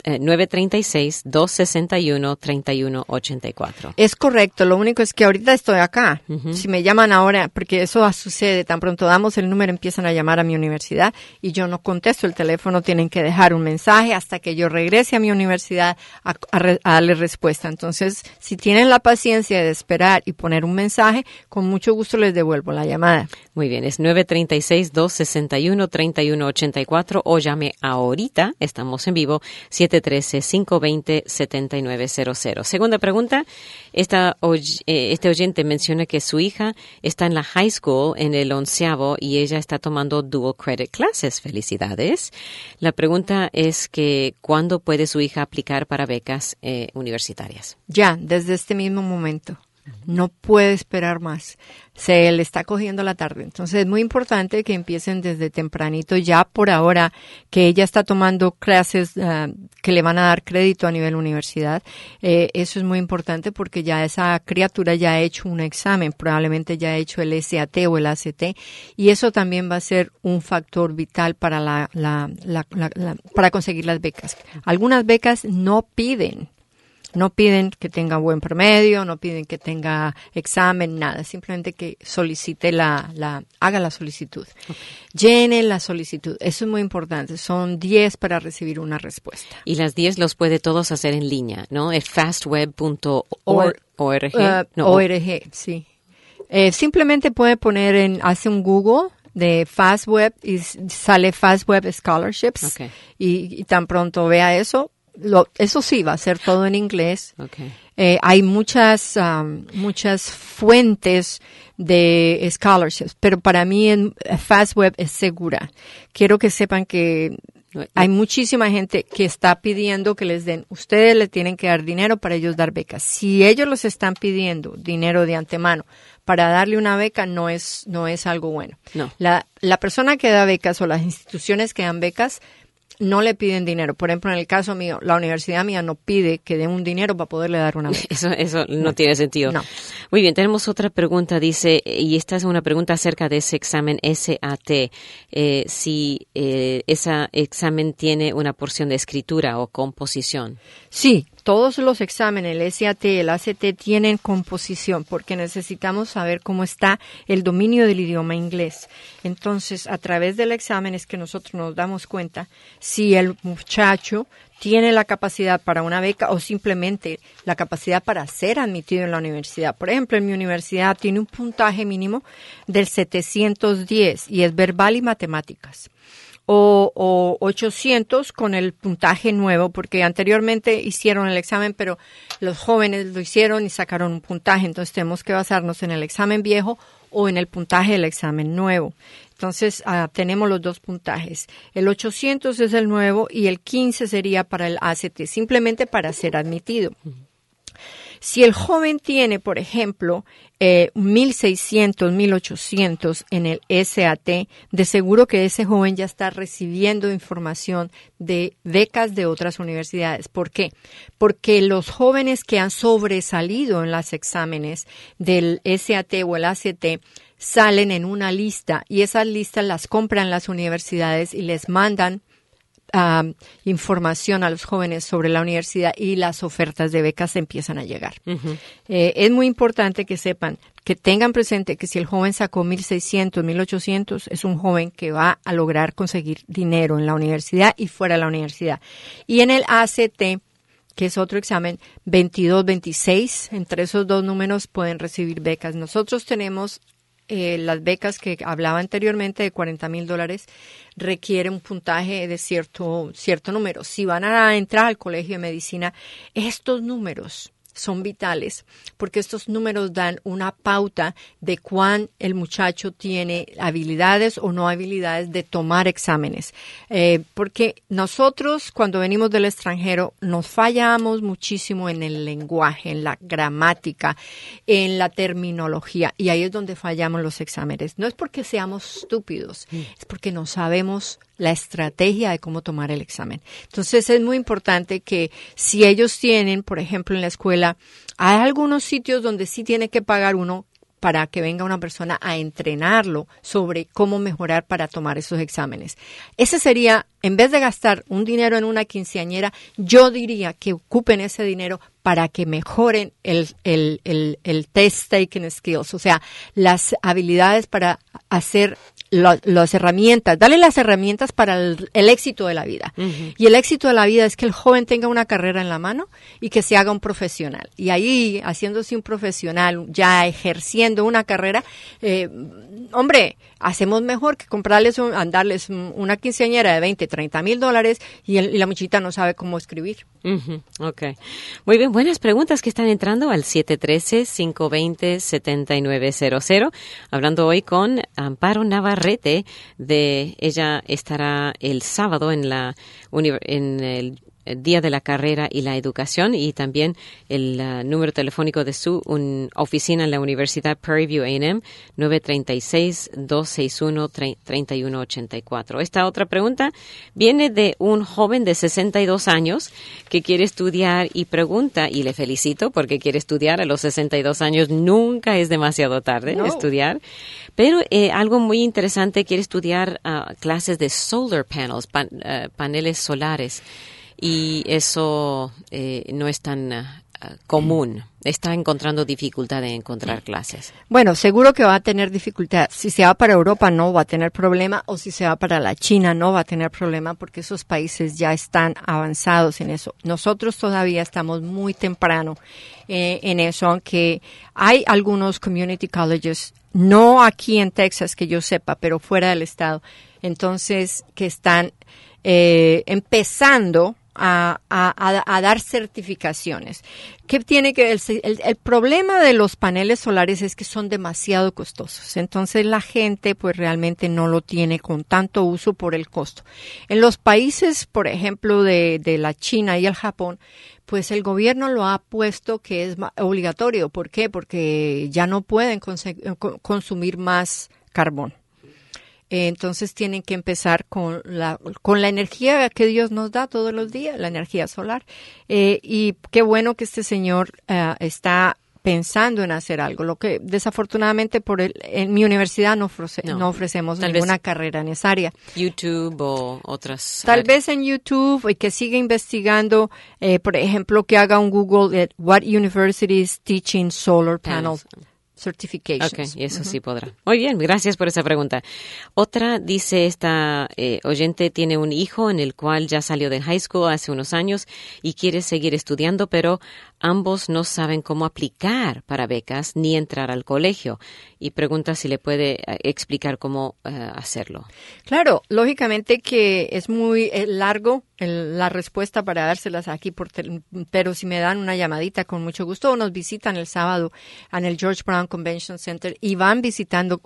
936-261-3184. Es correcto, lo único es que ahorita estoy acá. Si me llaman ahora, porque eso sucede, tan pronto damos el número empiezan a llamar a mi universidad y yo no contesto el teléfono, tienen que dejar un mensaje hasta que yo regrese a mi universidad a darle respuesta. Entonces, si tienen la paciencia de esperar y poner un mensaje, con mucho gusto les devuelvo la llamada. Muy bien, es 936-261-3184 o llame ahorita, estamos en vivo, 713-520-7900. Segunda pregunta, este oyente menciona que su hija está en la high school en el 11º y ella está tomando dual credit classes. Felicidades. La pregunta es que ¿cuándo puede su hija aplicar para becas universitarias? Ya, desde este mismo momento. No puede esperar más. Se le está cogiendo la tarde. Entonces es muy importante que empiecen desde tempranito. Ya por ahora que ella está tomando clases que le van a dar crédito a nivel universidad, eso es muy importante porque ya esa criatura ya ha hecho un examen, probablemente ya ha hecho el SAT o el ACT, y eso también va a ser un factor vital para para conseguir las becas. Algunas becas no piden que tenga buen promedio, no piden que tenga examen, nada. Simplemente que solicite haga la solicitud. Okay. Llene la solicitud. Eso es muy importante. Son 10 para recibir una respuesta. Y las 10 los puede todos hacer en línea, ¿no? Es fastweb.org. ORG, sí. Simplemente puede hace un Google de FastWeb y sale FastWeb Scholarships. Okay. Y tan pronto vea eso, eso sí, va a ser todo en inglés. Okay. Hay muchas fuentes de scholarships, pero para mí FastWeb es segura. Quiero que sepan que hay muchísima gente que está pidiendo que les den. Ustedes le tienen que dar dinero para ellos dar becas. Si ellos les están pidiendo dinero de antemano para darle una beca, no es algo bueno. No. La persona que da becas o las instituciones que dan becas no le piden dinero. Por ejemplo, en el caso mío, la universidad mía no pide que den un dinero para poderle dar una beca. Eso no tiene sentido. No. Muy bien, tenemos otra pregunta, dice, y esta es una pregunta acerca de ese examen SAT, si ese examen tiene una porción de escritura o composición. Sí, todos los exámenes, el SAT, el ACT, tienen composición porque necesitamos saber cómo está el dominio del idioma inglés. Entonces, a través del examen es que nosotros nos damos cuenta si el muchacho tiene la capacidad para una beca o simplemente la capacidad para ser admitido en la universidad. Por ejemplo, en mi universidad tiene un puntaje mínimo del 710 y es verbal y matemáticas. O 800 con el puntaje nuevo, porque anteriormente hicieron el examen, pero los jóvenes lo hicieron y sacaron un puntaje. Entonces tenemos que basarnos en el examen viejo o en el puntaje del examen nuevo. Entonces tenemos los dos puntajes. El 800 es el nuevo y el 15 sería para el ACT, simplemente para ser admitido. Si el joven tiene, por ejemplo, 1,600, 1,800 en el SAT, de seguro que ese joven ya está recibiendo información de becas de otras universidades. ¿Por qué? Porque los jóvenes que han sobresalido en los exámenes del SAT o el ACT salen en una lista y esas listas las compran las universidades y les mandan información a los jóvenes sobre la universidad y las ofertas de becas empiezan a llegar. Uh-huh. Es muy importante que sepan, que tengan presente que si el joven sacó 1,600, 1,800, es un joven que va a lograr conseguir dinero en la universidad y fuera de la universidad. Y en el ACT, que es otro examen, 22, 26, entre esos dos números pueden recibir becas. Nosotros tenemos las becas que hablaba anteriormente de $40,000 requiere un puntaje de cierto número. Si van a entrar al colegio de medicina, estos números son vitales porque estos números dan una pauta de cuán el muchacho tiene habilidades o no habilidades de tomar exámenes. Porque nosotros cuando venimos del extranjero nos fallamos muchísimo en el lenguaje, en la gramática, en la terminología y ahí es donde fallamos los exámenes. No es porque seamos estúpidos, es porque no sabemos la estrategia de cómo tomar el examen. Entonces es muy importante que si ellos tienen, por ejemplo, en la escuela, hay algunos sitios donde sí tiene que pagar uno para que venga una persona a entrenarlo sobre cómo mejorar para tomar esos exámenes. Ese sería, en vez de gastar un dinero en una quinceañera, yo diría que ocupen ese dinero para que mejoren el test taking skills, o sea, las habilidades para hacer las herramientas, darle las herramientas para el éxito de la vida. Uh-huh. Y el éxito de la vida es que el joven tenga una carrera en la mano y que se haga un profesional. Y ahí, haciéndose un profesional, ya ejerciendo una carrera, hacemos mejor que darles una quinceañera de $20,000-$30,000 y la muchita no sabe cómo escribir. Uh-huh. Okay. Muy bien, buenas preguntas que están entrando al 713-520-7900. Hablando hoy con Amparo Navarrete, ella estará el sábado en el día de la carrera y la educación, y también el número telefónico de su oficina en la Universidad Prairie View A&M, 936-261-3184. Esta otra pregunta viene de un joven de 62 años que quiere estudiar y pregunta, y le felicito porque quiere estudiar a los 62 años. Nunca es demasiado tarde estudiar, pero algo muy interesante, quiere estudiar clases de solar panels, paneles solares, y eso no es tan común. Está encontrando dificultad en encontrar clases. Bueno, seguro que va a tener dificultad. Si se va para Europa no va a tener problema, o si se va para la China no va a tener problema, porque esos países ya están avanzados en eso. Nosotros todavía estamos muy temprano en eso, aunque hay algunos community colleges, no aquí en Texas que yo sepa, pero fuera del estado, entonces que están empezando a dar certificaciones. ¿Qué tiene que el problema de los paneles solares es que son demasiado costosos? Entonces la gente pues realmente no lo tiene con tanto uso por el costo. En los países, por ejemplo, de la China y el Japón, pues el gobierno lo ha puesto que es obligatorio. ¿Por qué? Porque ya no pueden consumir más carbón. Entonces tienen que empezar con la energía que Dios nos da todos los días, la energía solar. Y qué bueno que este señor está pensando en hacer algo. Lo que desafortunadamente en mi universidad no ofrecemos ninguna carrera en esa área. YouTube o otras. Tal vez en YouTube, y que siga investigando, por ejemplo, que haga un Google what universities teaching solar panels. Certifications. Okay, y eso sí podrá. Muy bien, gracias por esa pregunta. Otra, dice esta oyente, tiene un hijo en el cual ya salió de high school hace unos años y quiere seguir estudiando, pero ambos no saben cómo aplicar para becas ni entrar al colegio, y pregunta si le puede explicar cómo hacerlo. Claro, lógicamente que es muy largo la respuesta para dárselas aquí, pero si me dan una llamadita con mucho gusto, o nos visitan el sábado en el George Brown Convention Center y van visitando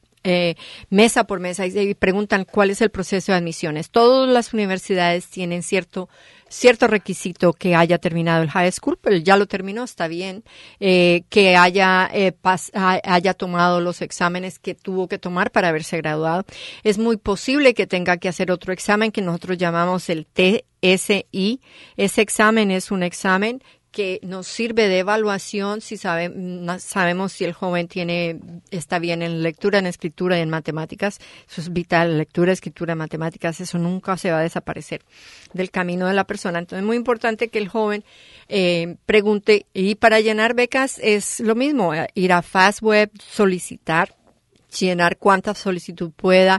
mesa por mesa y preguntan cuál es el proceso de admisiones. Todas las universidades tienen cierto requisito que haya terminado el high school, pero ya lo terminó, está bien, que haya tomado los exámenes que tuvo que tomar para haberse graduado. Es muy posible que tenga que hacer otro examen que nosotros llamamos el TSI. Ese examen es un examen que nos sirve de evaluación si sabemos si el joven está bien en lectura, en escritura y en matemáticas. Eso es vital, lectura, escritura, matemáticas, eso nunca se va a desaparecer del camino de la persona. Entonces es muy importante que el joven pregunte, y para llenar becas es lo mismo, ir a FastWeb, solicitar, llenar cuanta solicitud pueda.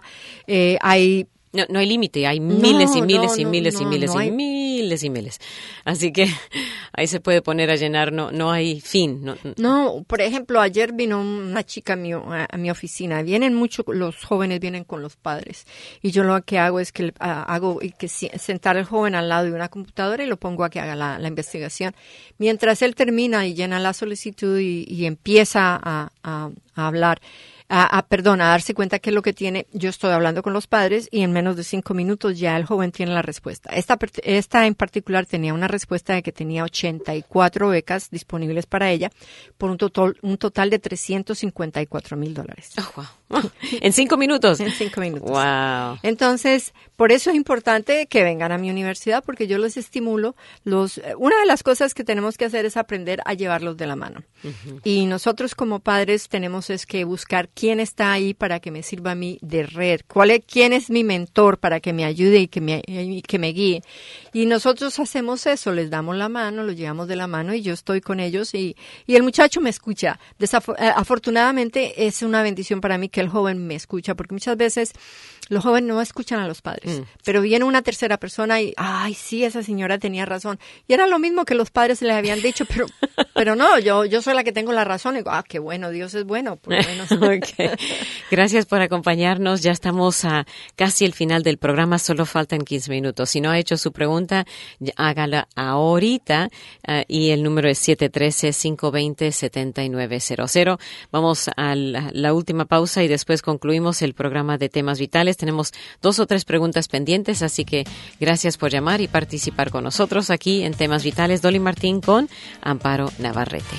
No hay límite, hay miles y miles y miles y miles y miles y miles. Así que ahí se puede poner a llenar, no hay fin. No, por ejemplo, ayer vino una chica a mi oficina. Los jóvenes vienen con los padres. Y yo lo que hago es que sentar al joven al lado de una computadora y lo pongo a que haga la investigación. Mientras él termina y llena la solicitud y empieza a hablar, a darse cuenta qué es lo que tiene. Yo estoy hablando con los padres y en menos de 5 minutos ya el joven tiene la respuesta. Esta en particular tenía una respuesta de que tenía 84 becas disponibles para ella por un total de $354,000. Oh, wow. ¿En 5 minutos? En 5 minutos. Wow. Entonces, por eso es importante que vengan a mi universidad, porque yo los estimulo. Una de las cosas que tenemos que hacer es aprender a llevarlos de la mano. Uh-huh. Y nosotros como padres tenemos que buscar quién está ahí para que me sirva a mí de red, quién es mi mentor para que me ayude y que me guíe. Y nosotros hacemos eso, les damos la mano, los llevamos de la mano y yo estoy con ellos y el muchacho me escucha. Afortunadamente es una bendición para mí que el joven me escucha, porque muchas veces los jóvenes no escuchan a los padres, pero viene una tercera persona y, ay, sí, esa señora tenía razón. Y era lo mismo que los padres les habían dicho, pero no, yo soy la que tengo la razón. Y digo, qué bueno, Dios es bueno. Por lo menos. Okay. Gracias por acompañarnos. Ya estamos a casi el final del programa, solo faltan 15 minutos. Si no ha hecho su pregunta, hágala ahorita y el número es 713-520-7900. Vamos a la última pausa y después concluimos el programa de Temas Vitales. Vitales. Tenemos 2 o 3 preguntas pendientes, así que gracias por llamar y participar con nosotros aquí en Temas Vitales. Dolly Martín con Amparo Navarrete.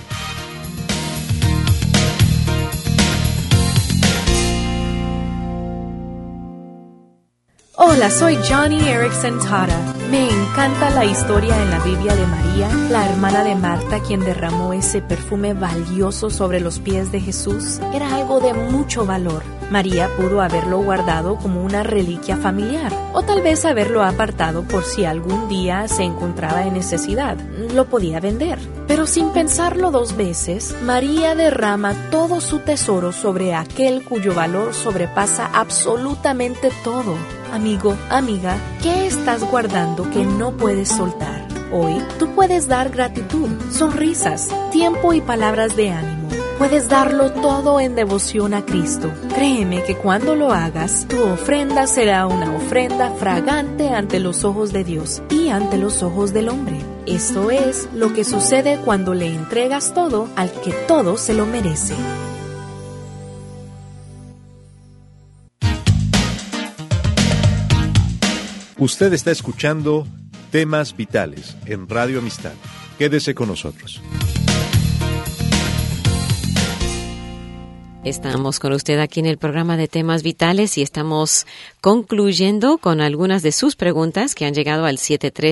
Hola, soy Johnny Erickson Tara. Me encanta la historia en la Biblia de María, la hermana de Marta, quien derramó ese perfume valioso sobre los pies de Jesús. Era algo de mucho valor. María pudo haberlo guardado como una reliquia familiar, o tal vez haberlo apartado por si algún día se encontraba en necesidad. Lo podía vender. Pero sin pensarlo 2 veces, María derrama todo su tesoro sobre aquel cuyo valor sobrepasa absolutamente todo. Amigo, amiga, ¿qué estás guardando que no puedes soltar? Hoy tú puedes dar gratitud, sonrisas, tiempo y palabras de ánimo. Puedes darlo todo en devoción a Cristo. Créeme que cuando lo hagas, tu ofrenda será una ofrenda fragante ante los ojos de Dios y ante los ojos del hombre. Esto es lo que sucede cuando le entregas todo al que todo se lo merece. Usted está escuchando Temas Vitales en Radio Amistad. Quédese con nosotros. Estamos con usted aquí en el programa de Temas Vitales y estamos concluyendo con algunas de sus preguntas que han llegado al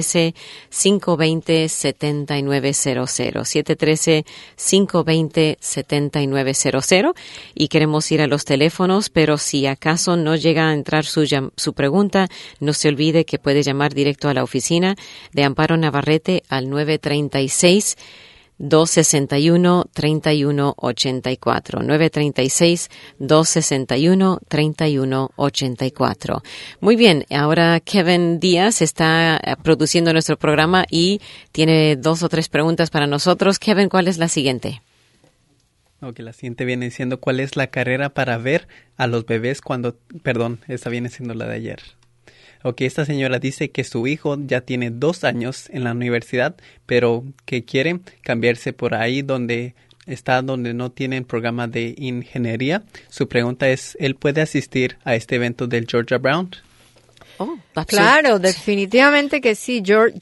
713-520-7900, 713-520-7900, y queremos ir a los teléfonos, pero si acaso no llega a entrar su pregunta, no se olvide que puede llamar directo a la oficina de Amparo Navarrete al 936-261-3184, 936-261-3184. Muy bien, ahora Kevin Díaz está produciendo nuestro programa y tiene 2 o 3 preguntas para nosotros. Kevin, ¿cuál es la siguiente? Ok, la siguiente viene siendo ¿cuál es la carrera para ver a los bebés cuando... Perdón, esta viene siendo la de ayer. Ok, esta señora dice que su hijo ya tiene 2 años en la universidad, pero que quiere cambiarse por ahí donde no tienen programa de ingeniería. Su pregunta es, ¿él puede asistir a este evento del Georgia Brown? Claro, definitivamente que sí.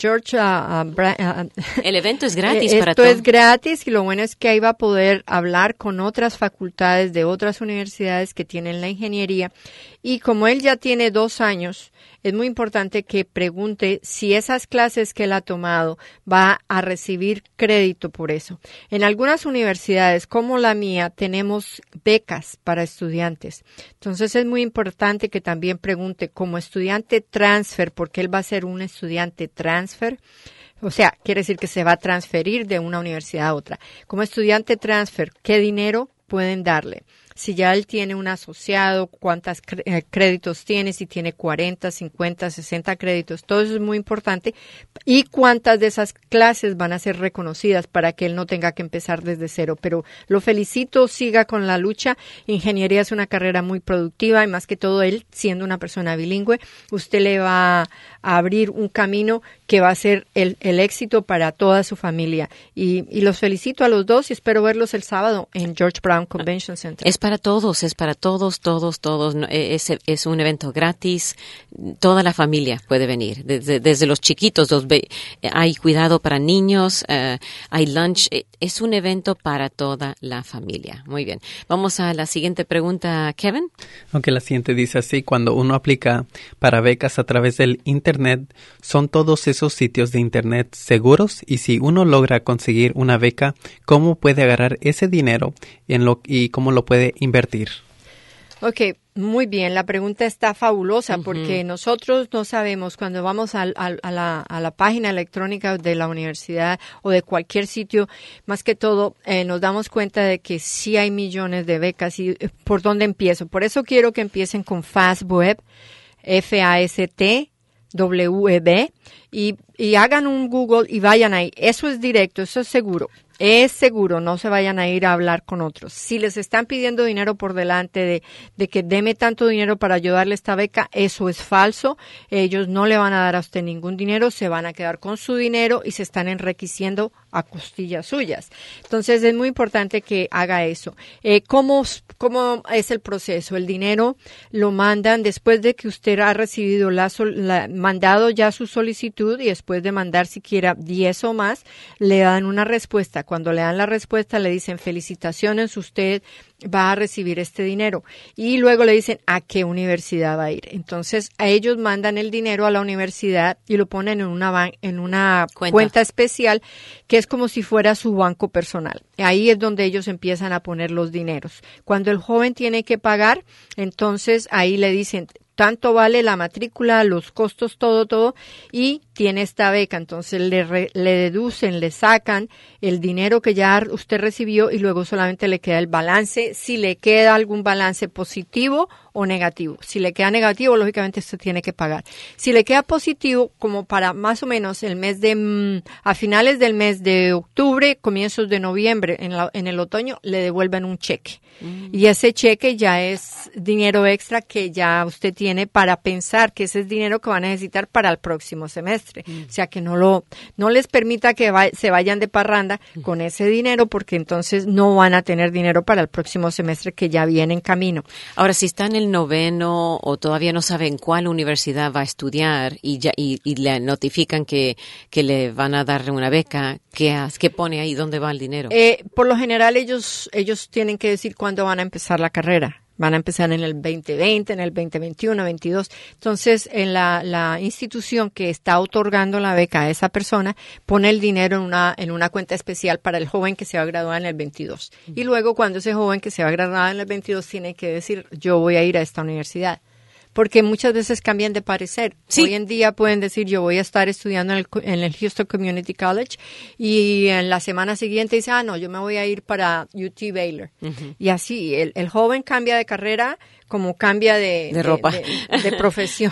El evento es gratis para todos. todos. Esto es gratis y lo bueno es que ahí va a poder hablar con otras facultades de otras universidades que tienen la ingeniería. Y como él ya tiene 2 años, es muy importante que pregunte si esas clases que él ha tomado va a recibir crédito por eso. En algunas universidades, como la mía, tenemos becas para estudiantes. Entonces es muy importante que también pregunte como estudiante transfer, porque él va a ser un estudiante transfer. O sea, quiere decir que se va a transferir de una universidad a otra. Como estudiante transfer, ¿qué dinero pueden darle? Si ya él tiene un asociado, cuántos créditos tiene, si tiene 40, 50, 60 créditos, todo eso es muy importante. Y cuántas de esas clases van a ser reconocidas para que él no tenga que empezar desde cero. Pero lo felicito, siga con la lucha. Ingeniería es una carrera muy productiva y más que todo él, siendo una persona bilingüe, usted le va a abrir un camino que va a ser el éxito para toda su familia. Y los felicito a los dos y espero verlos el sábado en George Brown Convention Center. Es para todos. Es un evento gratis. Toda la familia puede venir, desde los chiquitos. Hay cuidado para niños, hay lunch. Es un evento para toda la familia. Muy bien. Vamos a la siguiente pregunta, Kevin. Aunque la siguiente dice así, cuando uno aplica para becas a través del Internet, ¿son todos esos sitios de Internet seguros? Y si uno logra conseguir una beca, ¿cómo puede agarrar ese dinero y cómo lo puede invertir? Ok, muy bien. La pregunta está fabulosa porque nosotros no sabemos cuando vamos a la página electrónica de la universidad o de cualquier sitio, más que todo nos damos cuenta de que sí hay millones de becas y ¿por dónde empiezo? Por eso quiero que empiecen con FastWeb, FASTWEB, y hagan un Google y vayan ahí. Eso es directo, eso es seguro. Es seguro, no se vayan a ir a hablar con otros. Si les están pidiendo dinero por delante de que deme tanto dinero para ayudarle a esta beca, eso es falso. Ellos no le van a dar a usted ningún dinero, se van a quedar con su dinero y se están enriqueciendo a costillas suyas. Entonces es muy importante que haga eso. ¿Cómo es el proceso? El dinero lo mandan después de que usted ha recibido mandado ya su solicitud, y después de mandar siquiera 10 o más, le dan una respuesta. Cuando le dan la respuesta le dicen felicitaciones, usted va a recibir este dinero, y luego le dicen a qué universidad va a ir. Entonces a ellos mandan el dinero a la universidad y lo ponen en una cuenta especial que es como si fuera su banco personal. Ahí es donde ellos empiezan a poner los dineros. Cuando el joven tiene que pagar, entonces ahí le dicen tanto vale la matrícula, los costos, todo, y tiene esta beca. Entonces le deducen, le sacan el dinero que ya usted recibió y luego solamente le queda el balance, si le queda algún balance positivo o negativo. Si le queda negativo, lógicamente usted tiene que pagar. Si le queda positivo, como para más o menos a finales del mes de octubre, comienzos de noviembre, en el otoño, le devuelven un cheque. Y ese cheque ya es dinero extra que ya usted tiene para pensar que ese es dinero que va a necesitar para el próximo semestre. O sea, que no les permita que se vayan de parranda con ese dinero, porque entonces no van a tener dinero para el próximo semestre que ya viene en camino. Ahora, si está en el noveno o todavía no sabe en cuál universidad va a estudiar y le notifican que le van a dar una beca, ¿qué pone ahí? ¿Dónde va el dinero? Por lo general ellos tienen que decir cuándo van a empezar la carrera. Van a empezar en el 2020, en el 2021, 2022. Entonces, en la institución que está otorgando la beca a esa persona, pone el dinero en una cuenta especial para el joven que se va a graduar en el 22. Y luego, cuando ese joven que se va a graduar en el 22 tiene que decir, yo voy a ir a esta universidad. Porque muchas veces cambian de parecer. Sí. Hoy en día pueden decir, yo voy a estar estudiando en el Houston Community College, y en la semana siguiente dice, no, yo me voy a ir para UT Baylor. Uh-huh. Y así, el joven cambia de carrera como cambia de ropa, de profesión,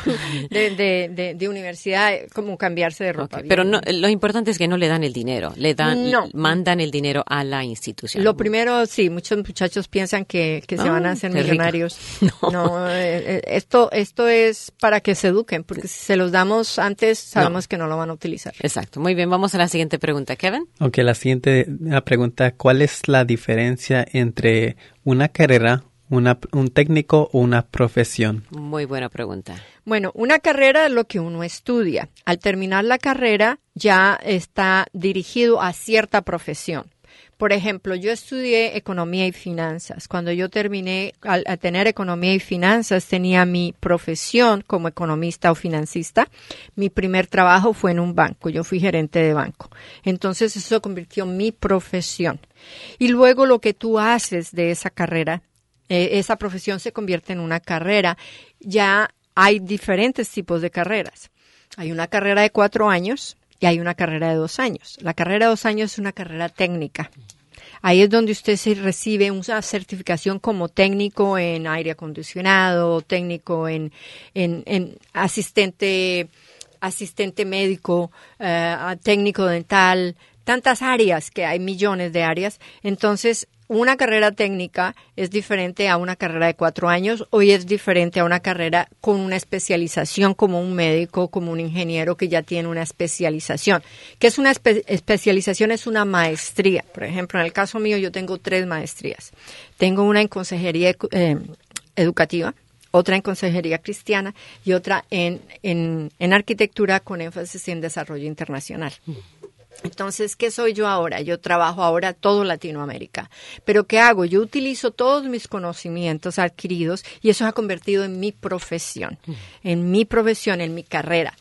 de universidad, como cambiarse de ropa. Okay. Pero no, lo importante es que no le dan el dinero, mandan el dinero a la institución. Lo primero, sí, muchos muchachos piensan que se van a hacer millonarios. No, esto es para que se eduquen, porque si se los damos antes, sabemos que no lo van a utilizar. Exacto. Muy bien, vamos a la siguiente pregunta, Kevin. Ok, la siguiente pregunta, ¿cuál es la diferencia entre una carrera, un técnico o una profesión? Muy buena pregunta. Bueno, una carrera es lo que uno estudia. Al terminar la carrera ya está dirigido a cierta profesión. Por ejemplo, yo estudié economía y finanzas. Cuando yo terminé al tener economía y finanzas, tenía mi profesión como economista o financista. Mi primer trabajo fue en un banco. Yo fui gerente de banco. Entonces, eso se convirtió en mi profesión. Y luego lo que tú haces de esa carrera, esa profesión se convierte en una carrera. Ya hay diferentes tipos de carreras. Hay una carrera de 4 años y hay una carrera de 2 años. La carrera de 2 años es una carrera técnica. Ahí es donde usted se recibe una certificación como técnico en aire acondicionado, técnico en asistente médico, técnico dental, tantas áreas, que hay millones de áreas. Entonces, una carrera técnica es diferente a una carrera de 4 años, hoy es diferente a una carrera con una especialización, como un médico, como un ingeniero que ya tiene una especialización. ¿Qué es una especialización? Es una maestría. Por ejemplo, en el caso mío yo tengo 3 maestrías. Tengo una en consejería educativa, otra en consejería cristiana y otra en arquitectura con énfasis en desarrollo internacional. Entonces, ¿qué soy yo ahora? Yo trabajo ahora todo Latinoamérica. ¿Pero qué hago? Yo utilizo todos mis conocimientos adquiridos y eso se ha convertido en mi profesión, en mi carrera.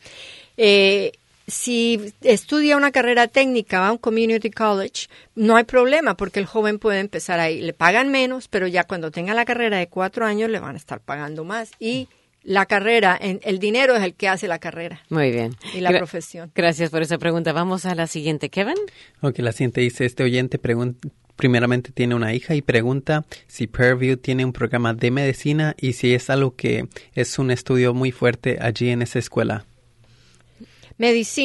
Si estudia una carrera técnica, va a un community college, no hay problema porque el joven puede empezar ahí. Le pagan menos, pero ya cuando tenga la carrera de 4 años le van a estar pagando más. Y la carrera, el dinero es el que hace la carrera. Muy bien. Y la profesión. Gracias por esa pregunta. Vamos a la siguiente, Kevin. Ok, la siguiente dice, este oyente primeramente tiene una hija y pregunta si Prairie View tiene un programa de medicina y si es algo que es un estudio muy fuerte allí en esa escuela. Medicina.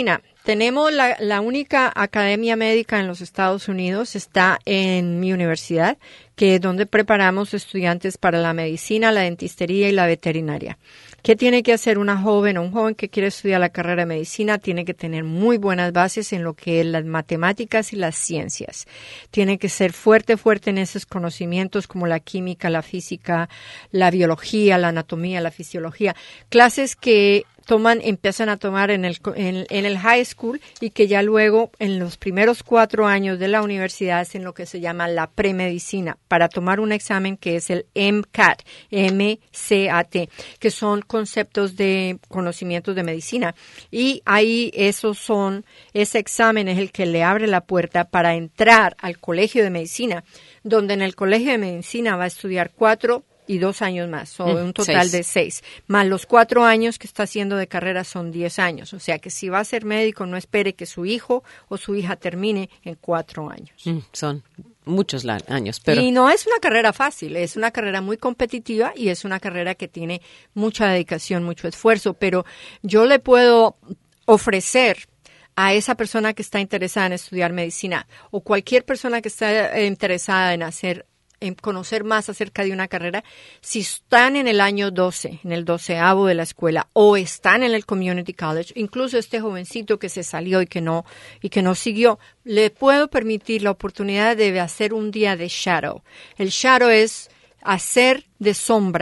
tenemos la única academia médica en los Estados Unidos, está en mi universidad, que es donde preparamos estudiantes para la medicina, la dentistería y la veterinaria. ¿Qué tiene que hacer una joven o un joven que quiere estudiar la carrera de medicina? Tiene que tener muy buenas bases en lo que es las matemáticas y las ciencias. Tiene que ser fuerte en esos conocimientos como la química, la física, la biología, la anatomía, la fisiología. Clases que empiezan a tomar en el high school y que ya luego en los primeros 4 años de la universidad hacen lo que se llama la premedicina para tomar un examen que es el MCAT, M-C-A-T, que son conceptos de conocimientos de medicina. Y ahí ese examen es el que le abre la puerta para entrar al colegio de medicina, donde en el colegio de medicina va a estudiar 4 y 2 años más, o un total de 6. Más los 4 años que está haciendo de carrera son 10 años. O sea que si va a ser médico, no espere que su hijo o su hija termine en 4 años. Son muchos años. Pero... Y no es una carrera fácil, es una carrera muy competitiva y es una carrera que tiene mucha dedicación, mucho esfuerzo. Pero yo le puedo ofrecer a esa persona que está interesada en estudiar medicina o cualquier persona que está interesada en conocer más acerca de una carrera, si están en el año 12, en el 12avo de la escuela, o están en el community college, incluso este jovencito que se salió y que no siguió, le puedo permitir la oportunidad de hacer un día de shadow. El shadow es servir de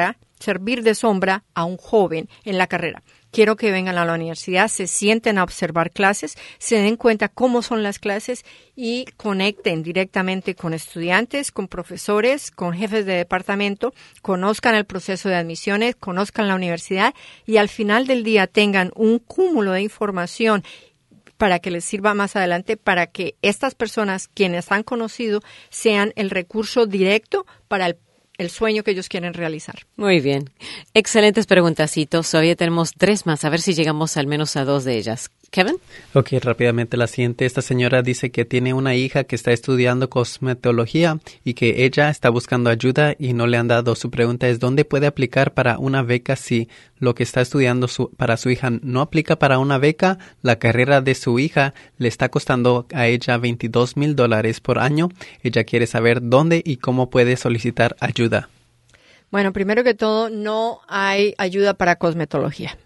sombra a un joven en la carrera. Quiero que vengan a la universidad, se sienten a observar clases, se den cuenta cómo son las clases y conecten directamente con estudiantes, con profesores, con jefes de departamento, conozcan el proceso de admisiones, conozcan la universidad y al final del día tengan un cúmulo de información para que les sirva más adelante, para que estas personas, quienes han conocido, sean el recurso directo para el sueño que ellos quieren realizar. Muy bien. Excelentes preguntacitos. Todavía tenemos 3 más. A ver si llegamos al menos a 2 de ellas. ¿Kevin? Ok, rápidamente la siguiente. Esta señora dice que tiene una hija que está estudiando cosmetología y que ella está buscando ayuda y no le han dado. Su pregunta es, ¿dónde puede aplicar para una beca si lo que está estudiando para su hija no aplica para una beca? La carrera de su hija le está costando a ella $22,000 por año. Ella quiere saber dónde y cómo puede solicitar ayuda. Bueno, primero que todo, no hay ayuda para cosmetología.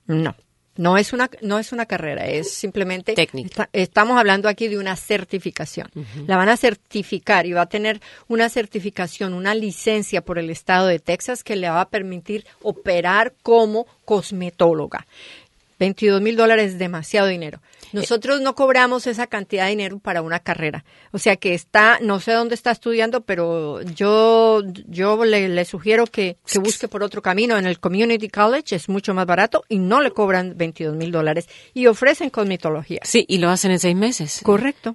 No es una carrera, es simplemente técnica. Estamos hablando aquí de una certificación. Uh-huh. La van a certificar y va a tener una certificación, una licencia por el estado de Texas que le va a permitir operar como cosmetóloga. $22,000 es demasiado dinero. Nosotros no cobramos esa cantidad de dinero para una carrera. O sea que no sé dónde está estudiando, pero yo le sugiero que busque por otro camino. En el Community College es mucho más barato y no le cobran $22,000 y ofrecen cosmetología. Sí, y lo hacen en 6 meses. Correcto.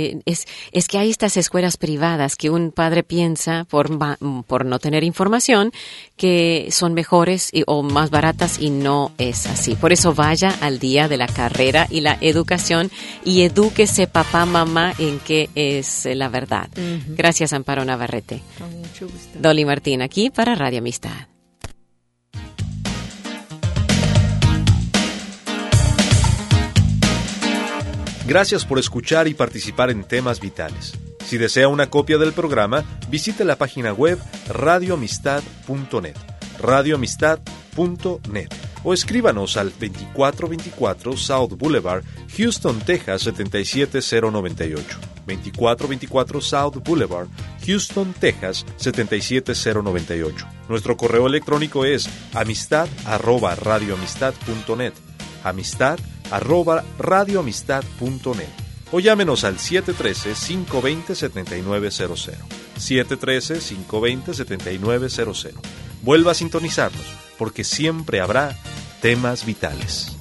Es que hay estas escuelas privadas que un padre piensa por no tener información que son mejores o más baratas y no es así. Por eso vaya al día de la carrera y la educación y edúquese papá, mamá en qué es la verdad. Uh-huh. Gracias, Amparo Navarrete. Con mucho gusto. Dolly Martín aquí para Radio Amistad. Gracias por escuchar y participar en Temas Vitales. Si desea una copia del programa, visite la página web radioamistad.net, radioamistad.net, o escríbanos al 2424 South Boulevard, Houston, Texas 77098. 2424 South Boulevard, Houston, Texas 77098. Nuestro correo electrónico es amistad@radioamistad.net, amistad@radioamistad.net, o llámenos al 713-520-7900, 713-520-7900. Vuelva a sintonizarnos, porque siempre habrá temas vitales.